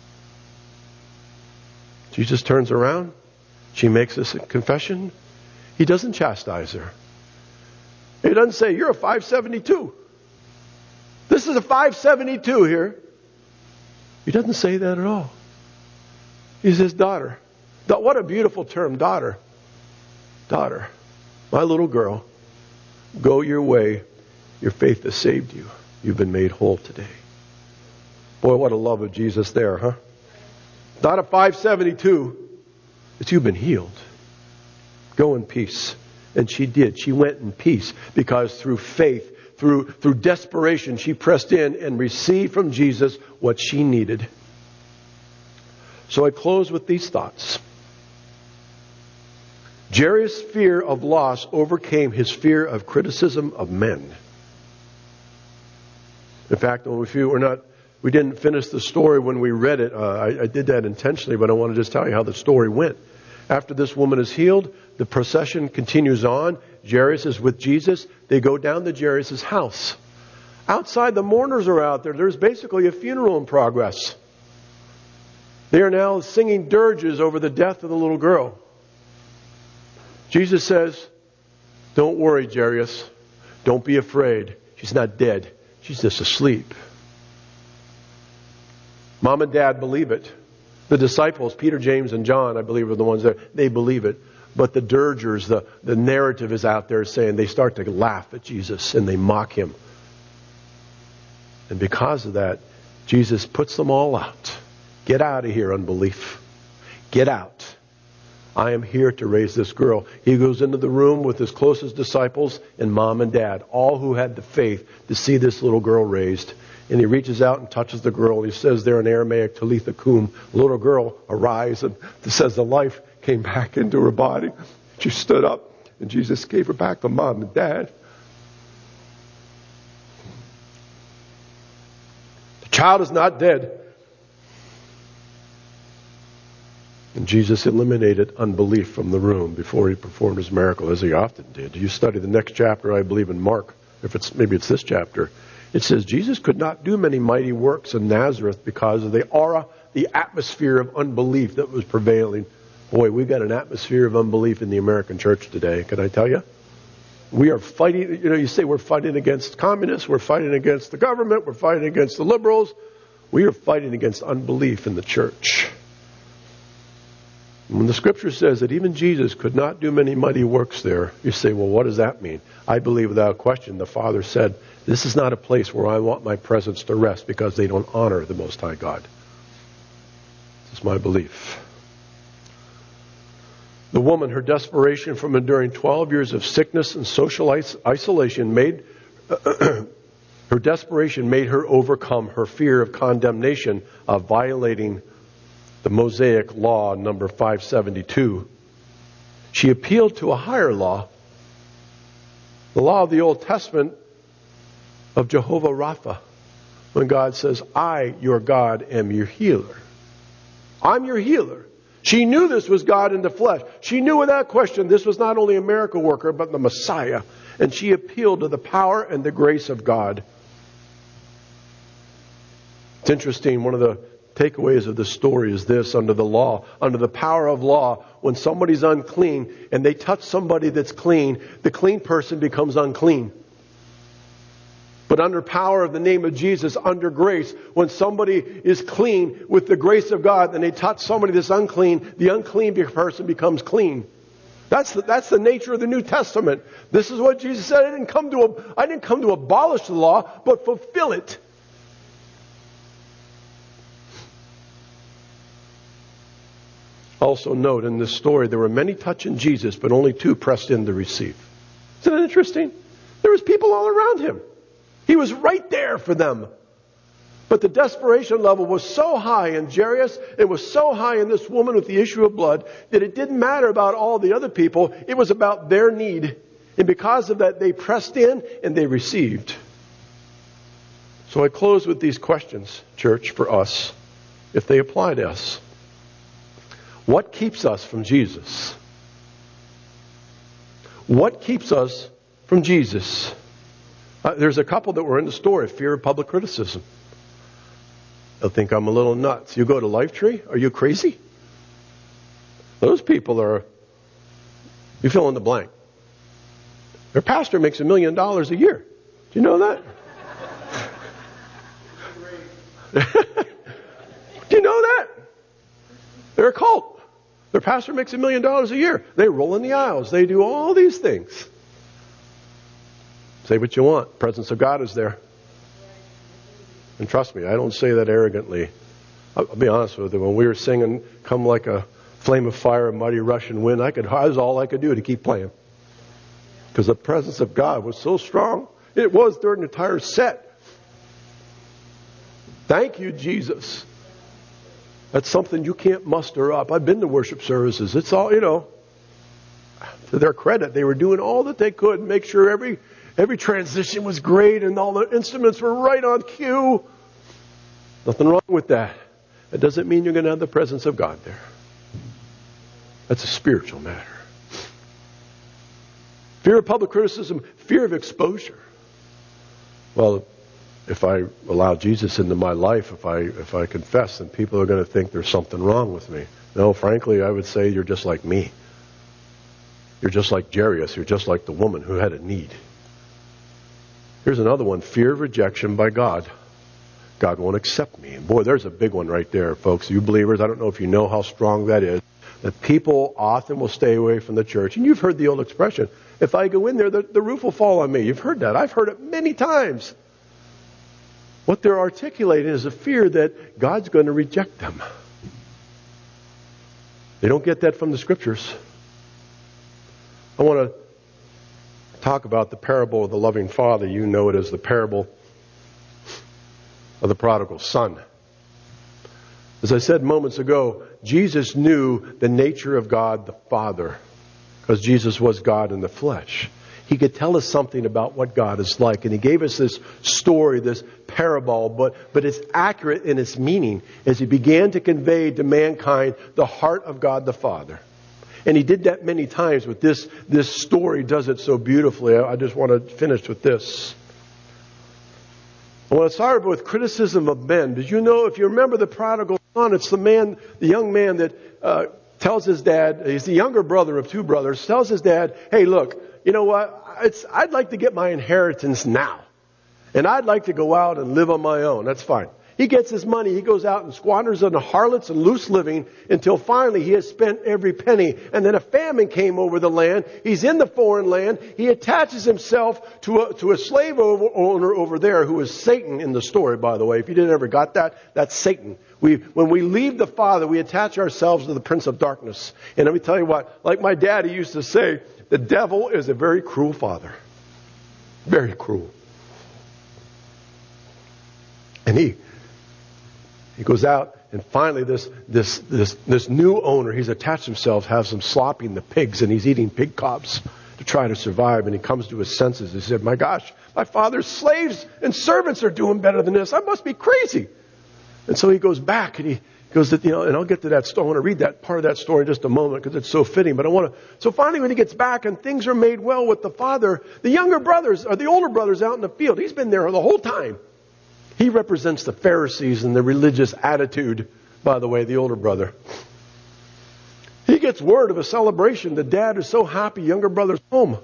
Jesus turns around. She makes this confession. He doesn't chastise her. He doesn't say, you're a 572. This is a 572 here. He doesn't say that at all. He says, daughter. What a beautiful term, daughter. Daughter, my little girl, go your way. Your faith has saved you. You've been made whole today. Boy, what a love of Jesus there, huh? Not a 572. It's you've been healed. Go in peace. And she did. She went in peace because through faith, through desperation, she pressed in and received from Jesus what she needed. So I close with these thoughts. Jairus' fear of loss overcame his fear of criticism of men. In fact, we didn't finish the story when we read it. I did that intentionally, but I want to just tell you how the story went. After this woman is healed, the procession continues on. Jairus is with Jesus. They go down to Jairus' house. Outside, the mourners are out there. There's basically a funeral in progress. They are now singing dirges over the death of the little girl. Jesus says, don't worry, Jairus. Don't be afraid. She's not dead. She's just asleep. Mom and Dad believe it. The disciples, Peter, James, and John, I believe, are the ones there. They believe it. But the dirgers, the narrative is out there saying they start to laugh at Jesus and they mock him. And because of that, Jesus puts them all out. Get out of here, unbelief. Get out. I am here to raise this girl. He goes into the room with his closest disciples and Mom and Dad, all who had the faith to see this little girl raised. And he reaches out and touches the girl. He says there in Aramaic, Talitha kum, little girl, arise. And it says the life came back into her body. She stood up and Jesus gave her back to Mom and Dad. The child is not dead. And Jesus eliminated unbelief from the room before he performed his miracle, as he often did. You study the next chapter, I believe, in Mark. Maybe it's this chapter. It says Jesus could not do many mighty works in Nazareth because of the aura, the atmosphere of unbelief that was prevailing. Boy, we've got an atmosphere of unbelief in the American church today. Can I tell you? We are fighting, you say we're fighting against communists, we're fighting against the government, we're fighting against the liberals. We are fighting against unbelief in the church. When the scripture says that even Jesus could not do many mighty works there, you say, well, what does that mean? I believe without question the Father said, this is not a place where I want my presence to rest because they don't honor the Most High God. This is my belief. The woman, her desperation from enduring 12 years of sickness and social isolation made her desperation made her overcome her fear of condemnation of violating the Mosaic law number 572. She appealed to a higher law, the law of the Old Testament of Jehovah Rapha, when God says, I, your God, am your healer. I'm your healer. She knew this was God in the flesh. She knew without question this was not only a miracle worker, but the Messiah. And she appealed to the power and the grace of God. It's interesting, one of the takeaways of the story is this: under the law, under the power of law, when somebody's unclean and they touch somebody that's clean, the clean person becomes unclean. But under power of the name of Jesus, under grace, when somebody is clean with the grace of God and they touch somebody that's unclean, the unclean person becomes clean. That's the nature of the New Testament. This is what Jesus said. I didn't come to abolish the law, but fulfill it. Also note in this story, there were many touching Jesus, but only 2 pressed in to receive. Isn't that interesting? There was people all around him. He was right there for them. But the desperation level was so high in Jairus, it was so high in this woman with the issue of blood, that it didn't matter about all the other people. It was about their need. And because of that, they pressed in and they received. So I close with these questions, church, for us, if they apply to us. What keeps us from Jesus? What keeps us from Jesus? There's a couple that were in the story, fear of public criticism. They'll think I'm a little nuts. You go to Lifetree? Are you crazy? Those people are, you fill in the blank. Their pastor makes $1 million a year. Do you know that? Do you know that? They're a cult. Their pastor makes $1 million a year. They roll in the aisles. They do all these things. Say what you want. Presence of God is there. And trust me, I don't say that arrogantly. I'll be honest with you. When we were singing Come Like a Flame of Fire, a Mighty Rushing Wind, that was all I could do to keep playing. Because the presence of God was so strong. It was during the entire set. Thank you, Jesus. That's something you can't muster up. I've been to worship services. It's all, to their credit, they were doing all that they could to make sure every transition was great and all the instruments were right on cue. Nothing wrong with that. That doesn't mean you're going to have the presence of God there. That's a spiritual matter. Fear of public criticism, fear of exposure. Well, if I allow Jesus into my life, if I confess, then people are going to think there's something wrong with me. No, frankly, I would say you're just like me. You're just like Jairus. You're just like the woman who had a need. Here's another one, fear of rejection by God. God won't accept me. And boy, there's a big one right there, folks. You believers, I don't know if you know how strong that is. That people often will stay away from the church. And you've heard the old expression, if I go in there, the roof will fall on me. You've heard that. I've heard it many times. What they're articulating is a fear that God's going to reject them. They don't get that from the Scriptures. I want to talk about the parable of the loving Father. You know it as the parable of the prodigal son. As I said moments ago, Jesus knew the nature of God the Father because Jesus was God in the flesh. He could tell us something about what God is like. And he gave us this story, this parable, but it's accurate in its meaning as he began to convey to mankind the heart of God the Father. And he did that many times, but this story does it so beautifully. I just want to finish with this. I want to start with criticism of men. Did you know, if you remember the prodigal son, it's the young man that tells his dad, he's the younger brother of two brothers, tells his dad, hey, look, you know what? I'd like to get my inheritance now. And I'd like to go out and live on my own. That's fine. He gets his money. He goes out and squanders on the harlots and loose living until finally he has spent every penny. And then a famine came over the land. He's in the foreign land. He attaches himself to a slave owner over there who is Satan in the story, by the way. If you didn't ever got that, that's Satan. When we leave the Father, we attach ourselves to the Prince of Darkness. And let me tell you what, like my daddy used to say, the devil is a very cruel father. Very cruel. And he goes out, and finally this new owner, he's attached himself, has him slopping the pigs, and he's eating pig cobs to try to survive. And he comes to his senses. He said, my gosh, my father's slaves and servants are doing better than this. I must be crazy. And so he goes back, and he goes, and I'll get to that story. I want to read that part of that story in just a moment because it's so fitting. But so finally when he gets back and things are made well with the father, the younger brothers, or the older brothers out in the field, he's been there the whole time. He represents the Pharisees and the religious attitude, by the way, the older brother. He gets word of a celebration. The dad is so happy, younger brother's home.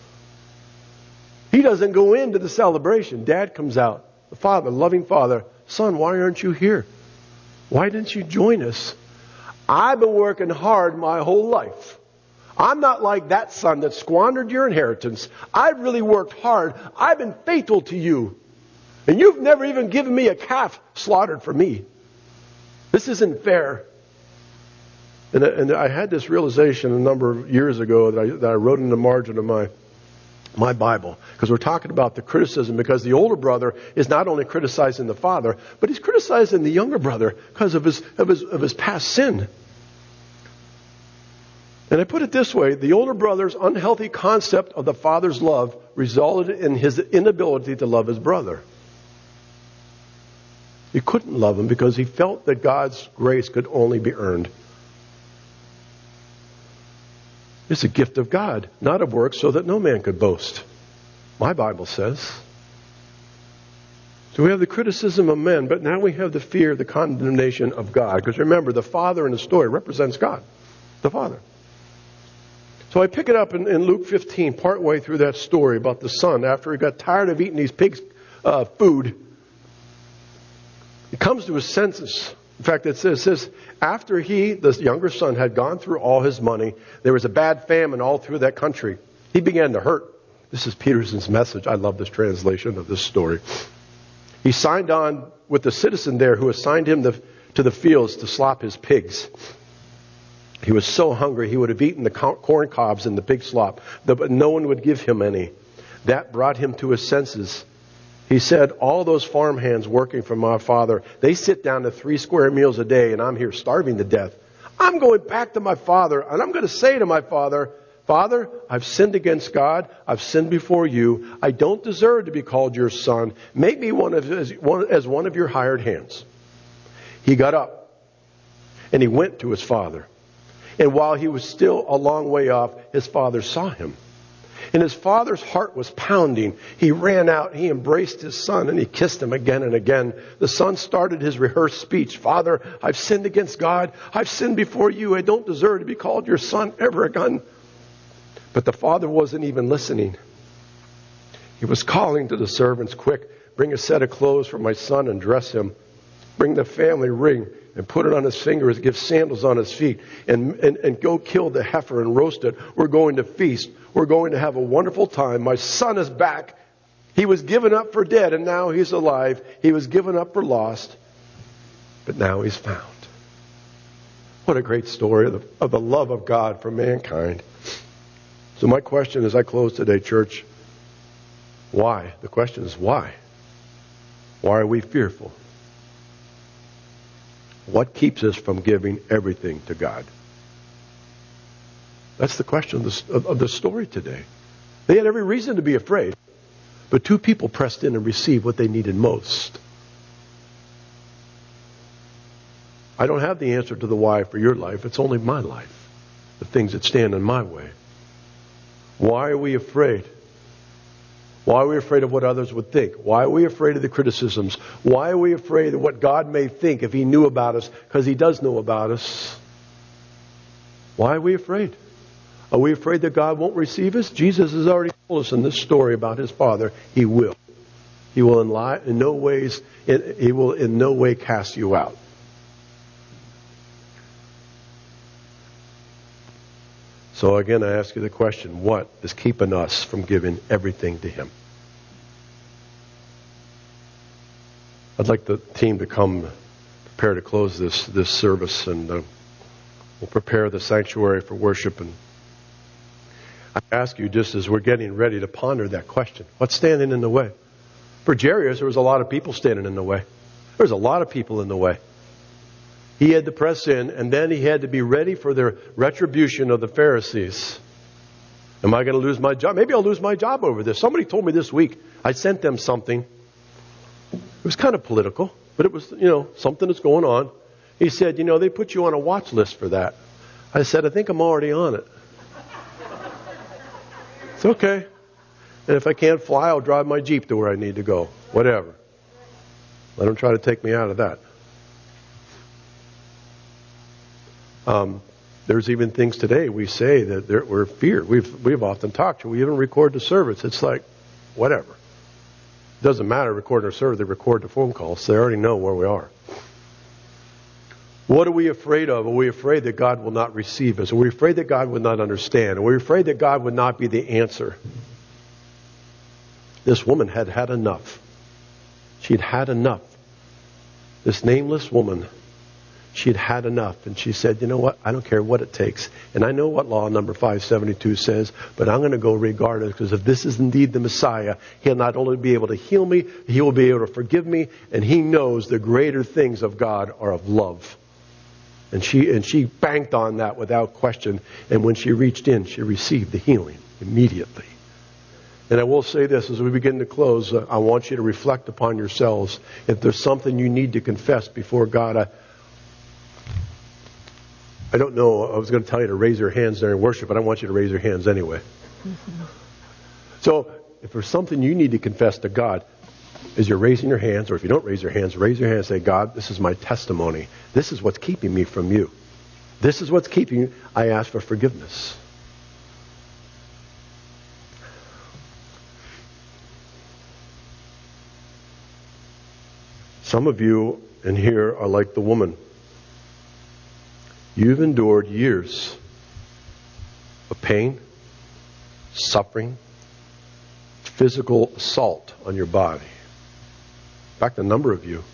He doesn't go into the celebration. Dad comes out. The father, loving father, son, why aren't you here? Why didn't you join us? I've been working hard my whole life. I'm not like that son that squandered your inheritance. I've really worked hard. I've been faithful to you. And you've never even given me a calf slaughtered for me. This isn't fair. And I had this realization a number of years ago that I wrote in the margin of my Bible. Because we're talking about the criticism, because the older brother is not only criticizing the father, but he's criticizing the younger brother because of his past sin. And I put it this way, the older brother's unhealthy concept of the father's love resulted in his inability to love his brother. He couldn't love him because he felt that God's grace could only be earned. It's a gift of God, not of works, so that no man could boast. My Bible says. So we have the criticism of men, but now we have the fear, the condemnation of God. Because remember, the Father in the story represents God, the Father. So I pick it up in Luke 15, partway through that story about the son. After he got tired of eating these pigs' food, he comes to his senses. In fact, it says, after the younger son, had gone through all his money, there was a bad famine all through that country. He began to hurt. This is Peterson's message. I love this translation of this story. He signed on with the citizen there who assigned him to the fields to slop his pigs. He was so hungry he would have eaten the corn cobs and the pig slop, but no one would give him any. That brought him to his senses. He said, all those farmhands working for my father, they sit down to 3 square meals a day, and I'm here starving to death. I'm going back to my father, and I'm going to say to my father, Father, I've sinned against God. I've sinned before you. I don't deserve to be called your son. Make me as one of your hired hands. He got up, and he went to his father. And while he was still a long way off, his father saw him. And his father's heart was pounding. He ran out, he embraced his son, and he kissed him again and again. The son started his rehearsed speech. Father, I've sinned against God. I've sinned before you. I don't deserve to be called your son ever again. But the father wasn't even listening. He was calling to the servants, quick, bring a set of clothes for my son and dress him. Bring the family ring and put it on his fingers, give sandals on his feet, and go kill the heifer and roast it. We're going to feast. We're going to have a wonderful time. My son is back. He was given up for dead, and now he's alive. He was given up for lost, but now he's found. What a great story of the love of God for mankind. So my question as I close today, church, why? The question is why? Why are we fearful? What keeps us from giving everything to God? That's the question of the story today. They had every reason to be afraid, but two people pressed in and received what they needed most. I don't have the answer to the why for your life. It's only my life, the things that stand in my way. Why are we afraid? Why are we afraid of what others would think? Why are we afraid of the criticisms? Why are we afraid of what God may think if He knew about us? Because He does know about us. Why are we afraid? Are we afraid that God won't receive us? Jesus has already told us in this story about His Father, He will. He will in no way cast you out. So again, I ask you the question, what is keeping us from giving everything to Him? I'd like the team to come prepare to close this service, and we'll prepare the sanctuary for worship. And I ask you, just as we're getting ready to ponder that question, what's standing in the way? For Jairus, there was a lot of people standing in the way. There was a lot of people in the way. He had to press in, and then he had to be ready for the retribution of the Pharisees. Am I going to lose my job? Maybe I'll lose my job over this. Somebody told me this week, I sent them something. It was kind of political, but it was, something that's going on. He said, they put you on a watch list for that. I said, I think I'm already on it. It's okay. And if I can't fly, I'll drive my Jeep to where I need to go. Whatever. Let them try to take me out of that. There's even things today we say that we're feared. We've often talked to. We even record the service. It's like, whatever. It doesn't matter recording our service. They record the phone calls, so they already know where we are. What are we afraid of? Are we afraid that God will not receive us? Are we afraid that God would not understand? Are we afraid that God would not be the answer? This woman had had enough. She'd had enough. This nameless woman, she had had enough, and she said, you know what, I don't care what it takes. And I know what law number 572 says, but I'm going to go regardless, because if this is indeed the Messiah, He'll not only be able to heal me, He will be able to forgive me, and He knows the greater things of God are of love. And she banked on that without question, and when she reached in, she received the healing immediately. And I will say this, as we begin to close, I want you to reflect upon yourselves. If there's something you need to confess before God, I don't know, I was going to tell you to raise your hands during worship, but I want you to raise your hands anyway. So, if there's something you need to confess to God, as you're raising your hands, or if you don't raise your hands and say, God, this is my testimony. This is what's keeping me from you. This is what's keeping you. I ask for forgiveness. Some of you in here are like the woman. You've endured years of pain, suffering, physical assault on your body. In fact, a number of you.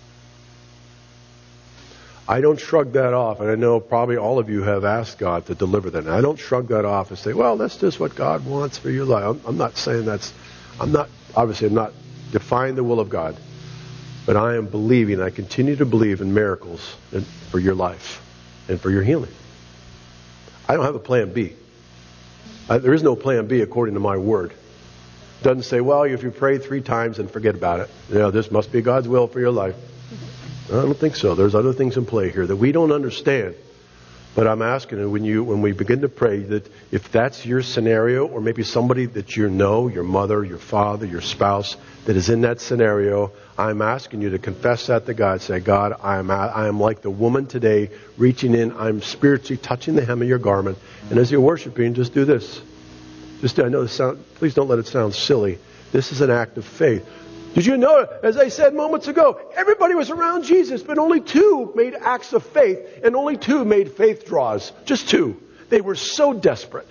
I don't shrug that off, and I know probably all of you have asked God to deliver that. And I don't shrug that off and say, well, that's just what God wants for your life. I'm not saying I'm not defying the will of God. But I am believing, I continue to believe in miracles for your life and for your healing. I don't have a plan B. There is no plan B according to my word. It doesn't say, well, if you pray 3 times and forget about it. This must be God's will for your life. I don't think so. There's other things in play here that we don't understand. But I'm asking you, when we begin to pray, that if that's your scenario, or maybe somebody that you know, your mother, your father, your spouse, that is in that scenario, I'm asking you to confess that to God. Say, God, I am like the woman today, reaching in. I'm spiritually touching the hem of your garment. And as you're worshiping, just do this. I know this please don't let it sound silly. This is an act of faith. Did you know, as I said moments ago, everybody was around Jesus, but only 2 made acts of faith, and only 2 made faith draws. Just 2. They were so desperate.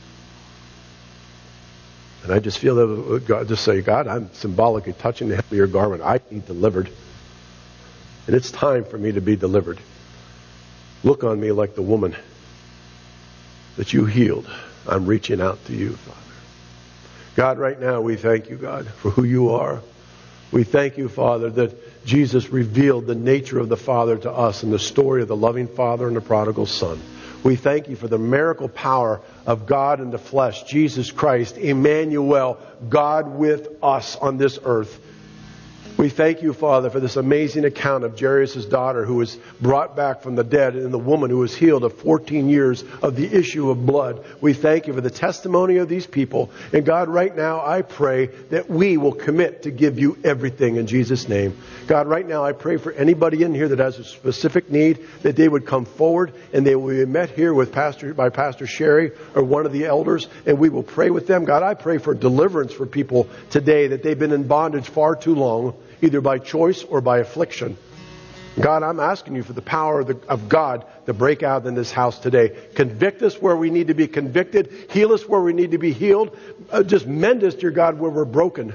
And I just feel that God just say, God, I'm symbolically touching the hem of your garment. I need delivered. And it's time for me to be delivered. Look on me like the woman that you healed. I'm reaching out to you, Father. God, right now we thank you, God, for who you are. We thank you, Father, that Jesus revealed the nature of the Father to us in the story of the loving Father and the prodigal Son. We thank you for the miracle power of God in the flesh, Jesus Christ, Emmanuel, God with us on this earth. We thank you, Father, for this amazing account of Jairus' daughter who was brought back from the dead and the woman who was healed of 14 years of the issue of blood. We thank you for the testimony of these people. And God, right now I pray that we will commit to give you everything in Jesus' name. God, right now I pray for anybody in here that has a specific need, that they would come forward and they will be met here with by Pastor Sherry or one of the elders, and we will pray with them. God, I pray for deliverance for people today, that they've been in bondage far too long, either by choice or by affliction. God, I'm asking you for the power of God to break out in this house today. Convict us where we need to be convicted. Heal us where we need to be healed. Just mend us, dear God, where we're broken.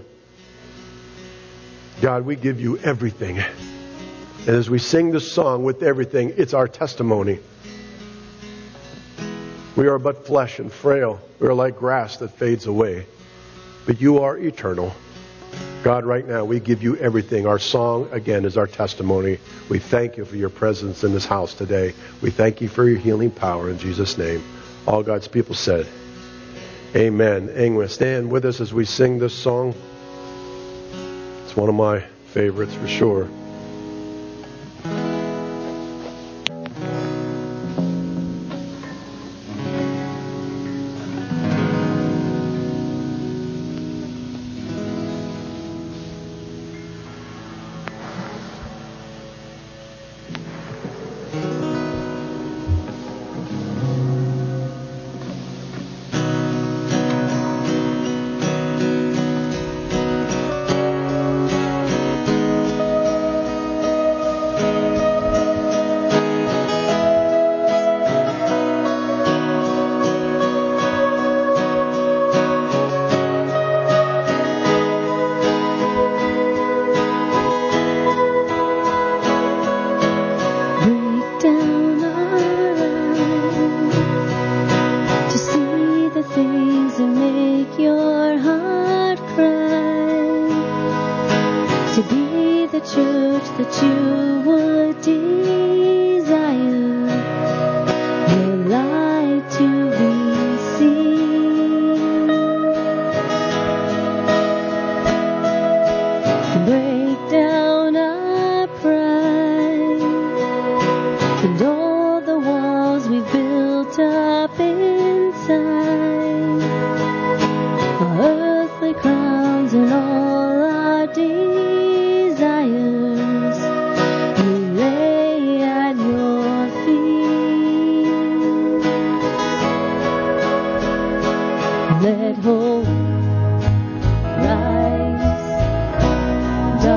God, we give you everything. And as we sing this song with everything, it's our testimony. We are but flesh and frail. We are like grass that fades away. But you are eternal. God, right now, we give you everything. Our song, again, is our testimony. We thank you for your presence in this house today. We thank you for your healing power in Jesus' name. All God's people said, amen. Amen. Stand with us as we sing this song. It's one of my favorites for sure. Let hope rise.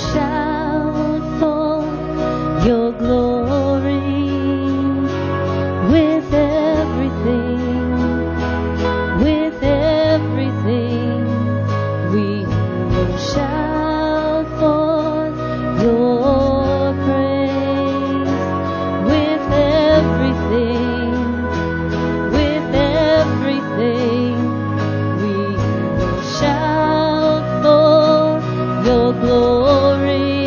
shout for your glory with everything, with everything. We will shout for your praise with everything, with everything. We will shout for your glory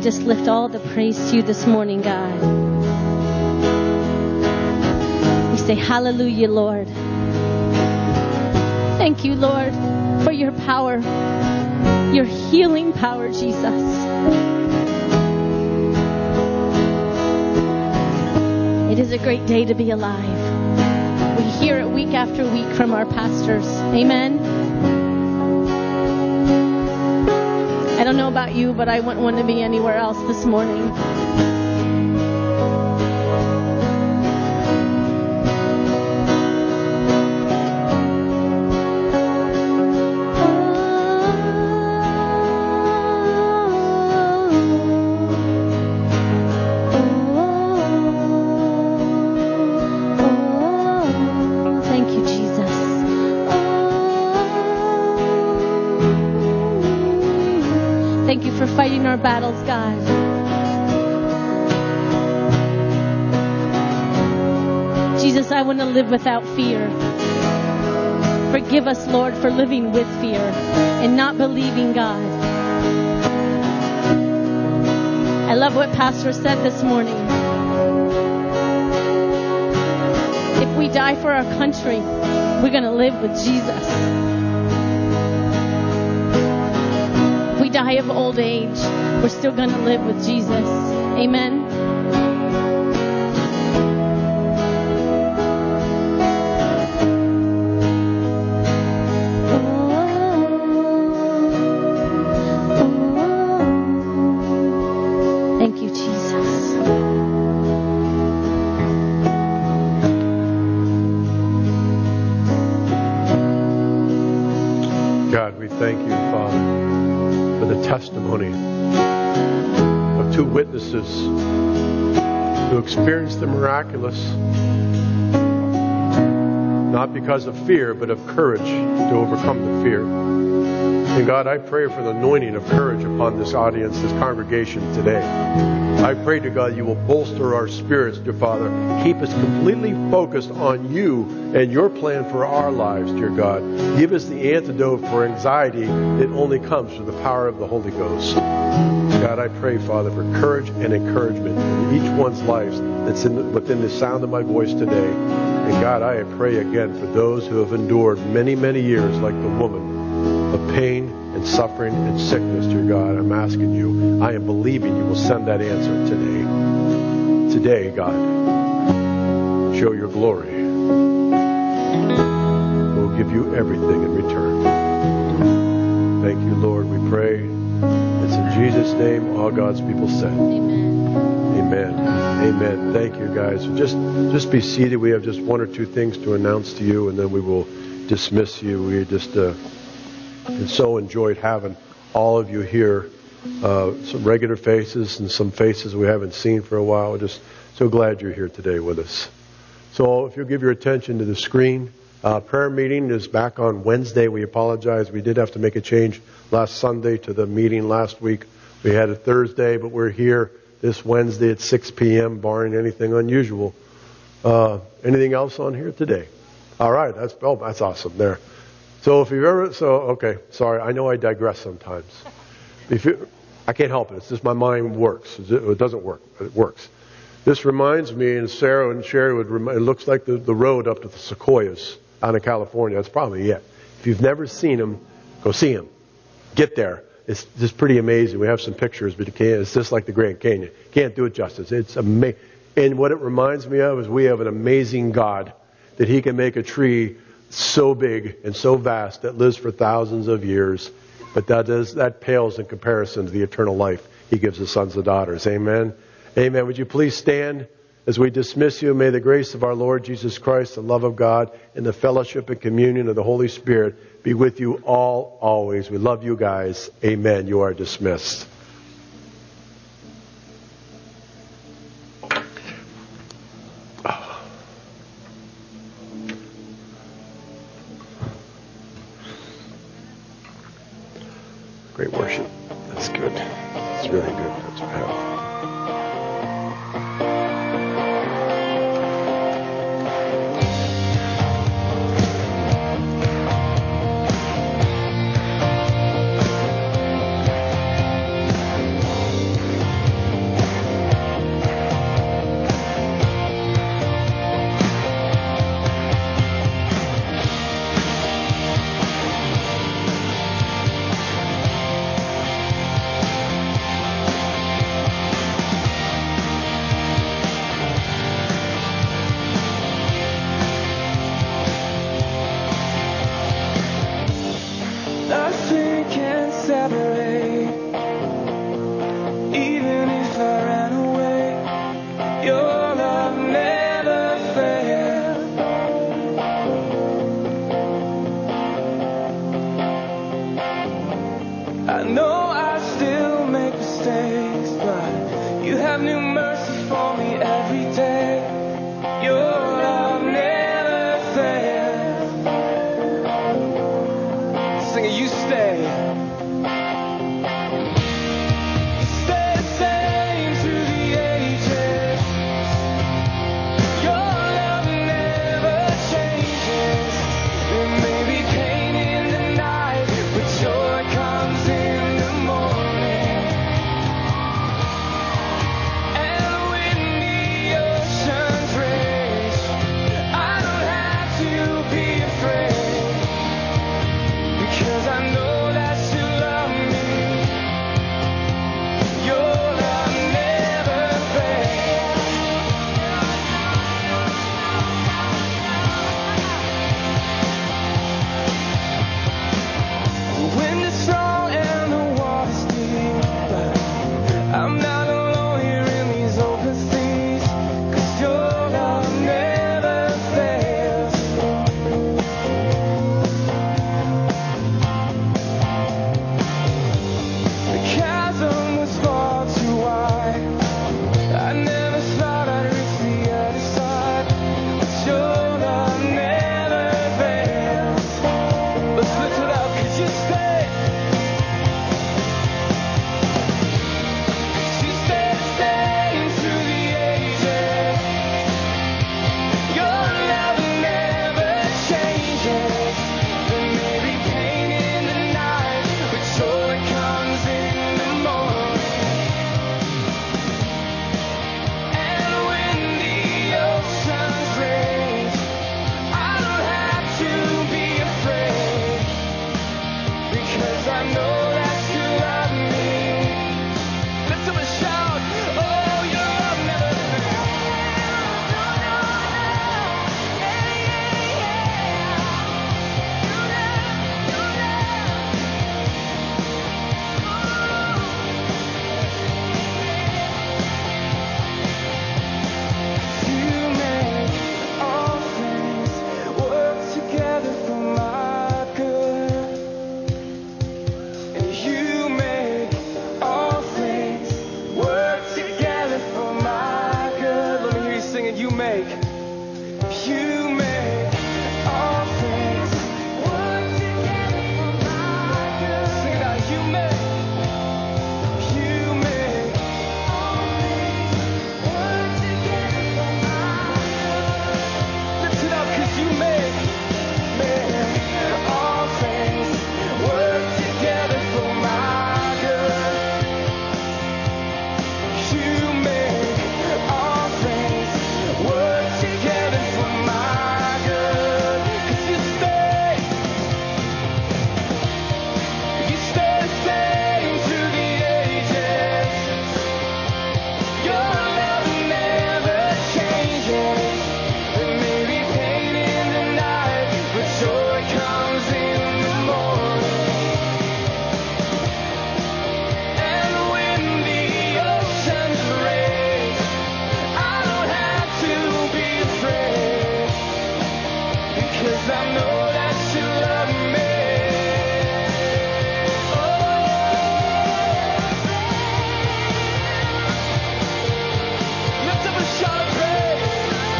just lift all the praise to you this morning, God. We say, hallelujah, Lord. Thank you, Lord, for your power, your healing power, Jesus. It is a great day to be alive. We hear it week after week from our pastors. Amen. I don't know about you, but I wouldn't want to be anywhere else this morning. Fighting our battles, God. Jesus, I want to live without fear. Forgive us, Lord, for living with fear and not believing God. I love what Pastor said this morning. If we die for our country, we're going to live with Jesus. We die of old age, we're still going to live with Jesus. Amen. Thank you, Jesus. God, we thank you, Father, for the testimony of two witnesses who experienced the miraculous, not because of fear, but of courage to overcome the fear. And God, I pray for the anointing of courage upon this audience, this congregation today. I pray to God you will bolster our spirits, dear Father. Keep us completely focused on you and your plan for our lives, dear God. Give us the antidote for anxiety that only comes through the power of the Holy Ghost. God, I pray, Father, for courage and encouragement in each one's lives that's within the sound of my voice today. And God, I pray again for those who have endured many, many years like the woman of pain and suffering and sickness, dear God. I'm asking you, I am believing you will send that answer today. Today, God, show your glory. We'll give you everything in return. Thank you, Lord, we pray. It's in Jesus' name, all God's people said. Amen. Amen. Amen. Thank you, guys. Just be seated. We have just one or two things to announce to you, and then we will dismiss you. We just so enjoyed having all of you here. Some regular faces and some faces we haven't seen for a while. We're just so glad you're here today with us. So if you'll give your attention to the screen, prayer meeting is back on Wednesday. We apologize. We did have to make a change last Sunday to the meeting last week. We had it Thursday, but we're here this Wednesday at 6 p.m., barring anything unusual. Anything else on here today? All right. That's awesome there. So if you've ever, okay, sorry, I know I digress sometimes. I can't help it. It's just my mind works. It doesn't work, but it works. This reminds me, and Sarah and Sherry it looks like the road up to the Sequoias out in California. That's probably it. If you've never seen them, go see them. Get there. It's just pretty amazing. We have some pictures, but it's just like the Grand Canyon. Can't do it justice. It's amazing. And what it reminds me of is we have an amazing God that He can make a tree so big and so vast that lives for thousands of years, but that pales in comparison to the eternal life He gives His sons and daughters. Amen. Amen. Would you please stand as we dismiss you? May the grace of our Lord Jesus Christ, the love of God, and the fellowship and communion of the Holy Spirit be with you all always. We love you guys. Amen. You are dismissed. Great worship. That's good. It's really good. That's powerful. separate. Even if I ran away, your love never failed. I know I still make mistakes, but you have new mercy for me every day. Your love never fails. Sing it, you stay. You stay the same through the ages. Your love never changes. There may be pain in the night, but joy comes in the morning. And when the oceans rage, I don't have to be afraid, because I know that you love me. Your love never fails. The wind is strong and the water's deep, but I'm not alone here in these open seas, 'cause your love never fails. The chasm was far too wide. I never thought I'd reach the other side, but your love never fails. Let's lift it up, 'cause you stay. You stay the same through the ages. Your love never changes. There may be pain in the night, but joy comes in the morning. And when the oceans rage, I don't have to be afraid, because I know that you love me. Lift up a shout, oh, your love never fails. You make all things work together for my good. And you make all things work together for my good. Let me hear you sing it. You make all things work together for my good. Sing it out. You make all things work together for my good. Lift it up, 'cause you make all things work together for my good. You make all things work together for my good. 'Cause you stay the same through the ages. Your love never changes. There may be pain in the night, but joy comes in the morning. And when the oceans rage, I don't have to be afraid, because I know that you love me. Lift up a shout of praise.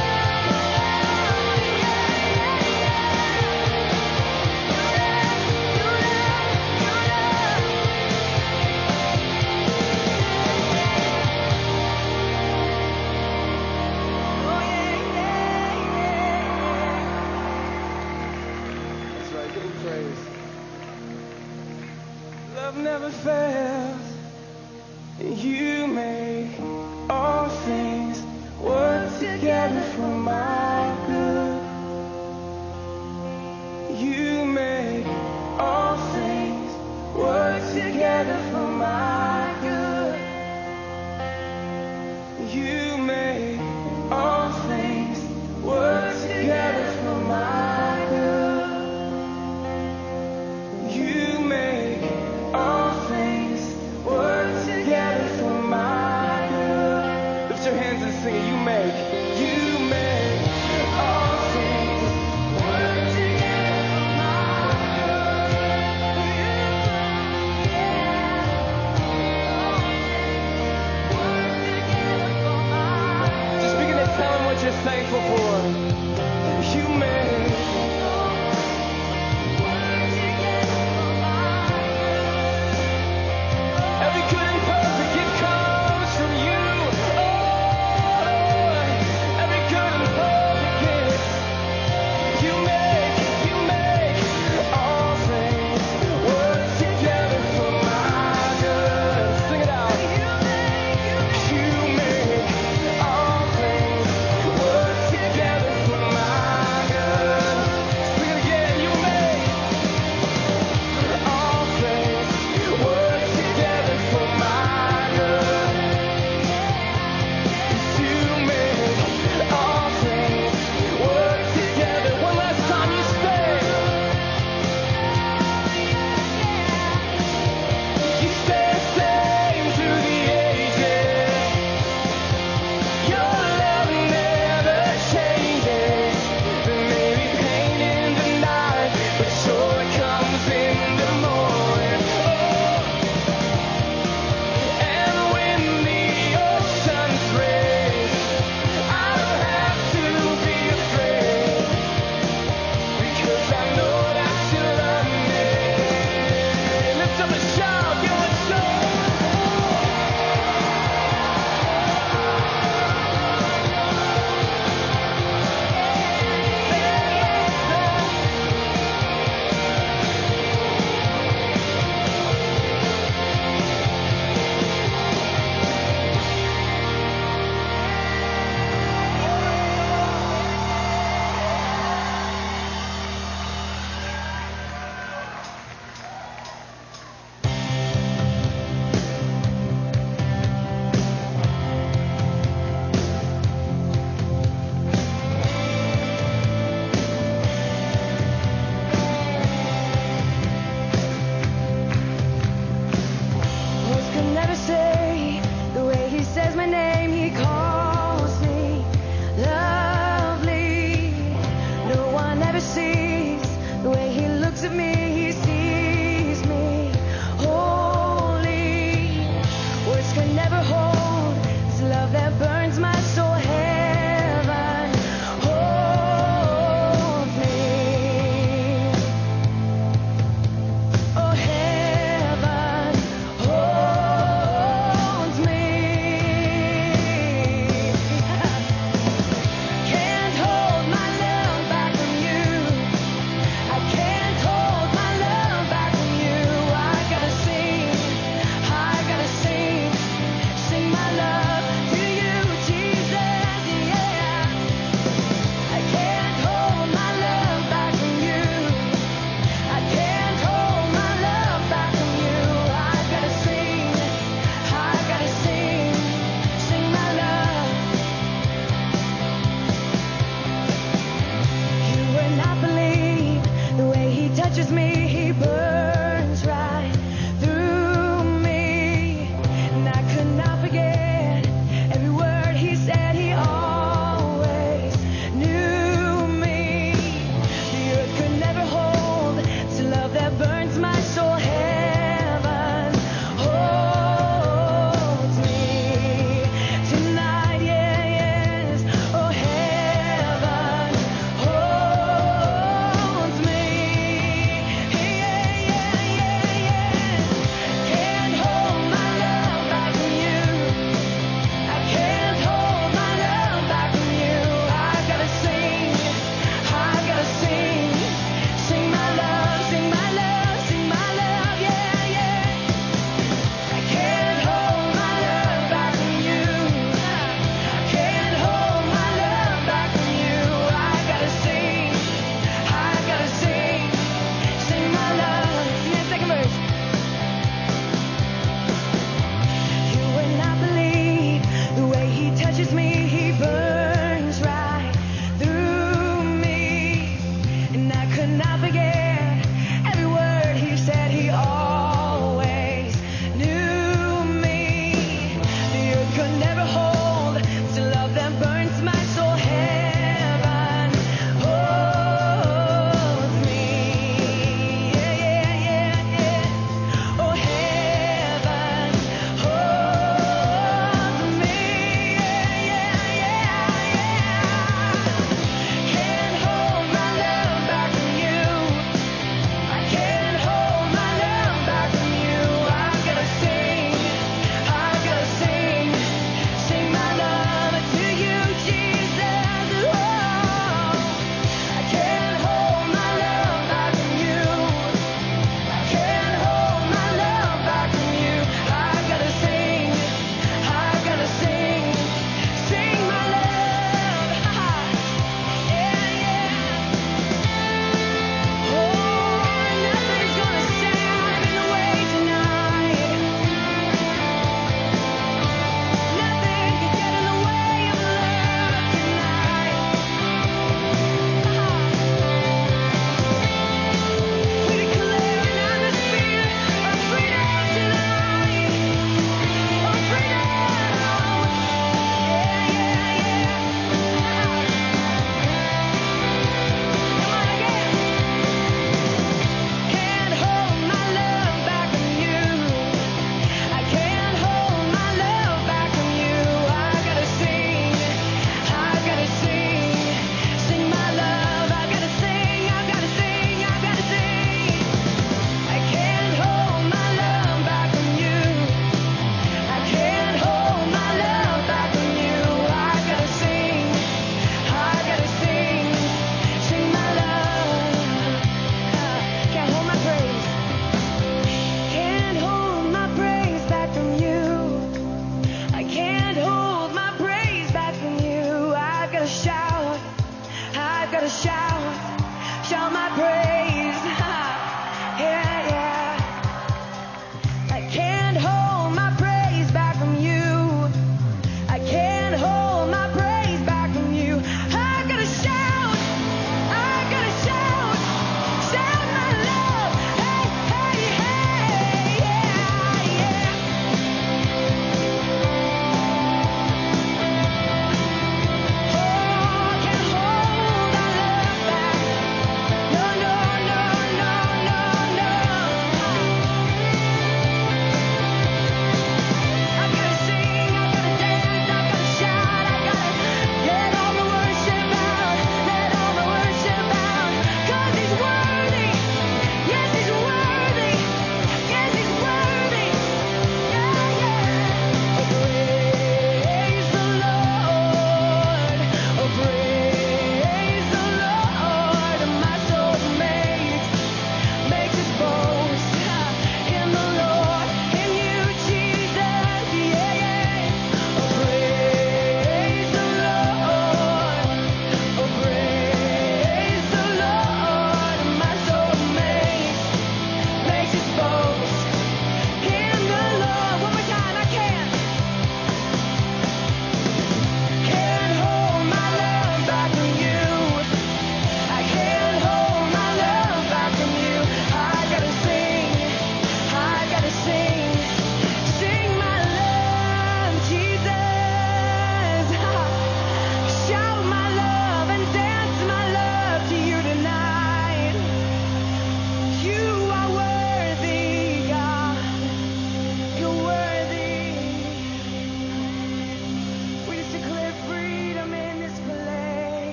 That's right, give him praise. Love never fails. You make all things work together for my good. You make all things work together for my good. You make all things work together for my good. You make all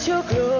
your glory.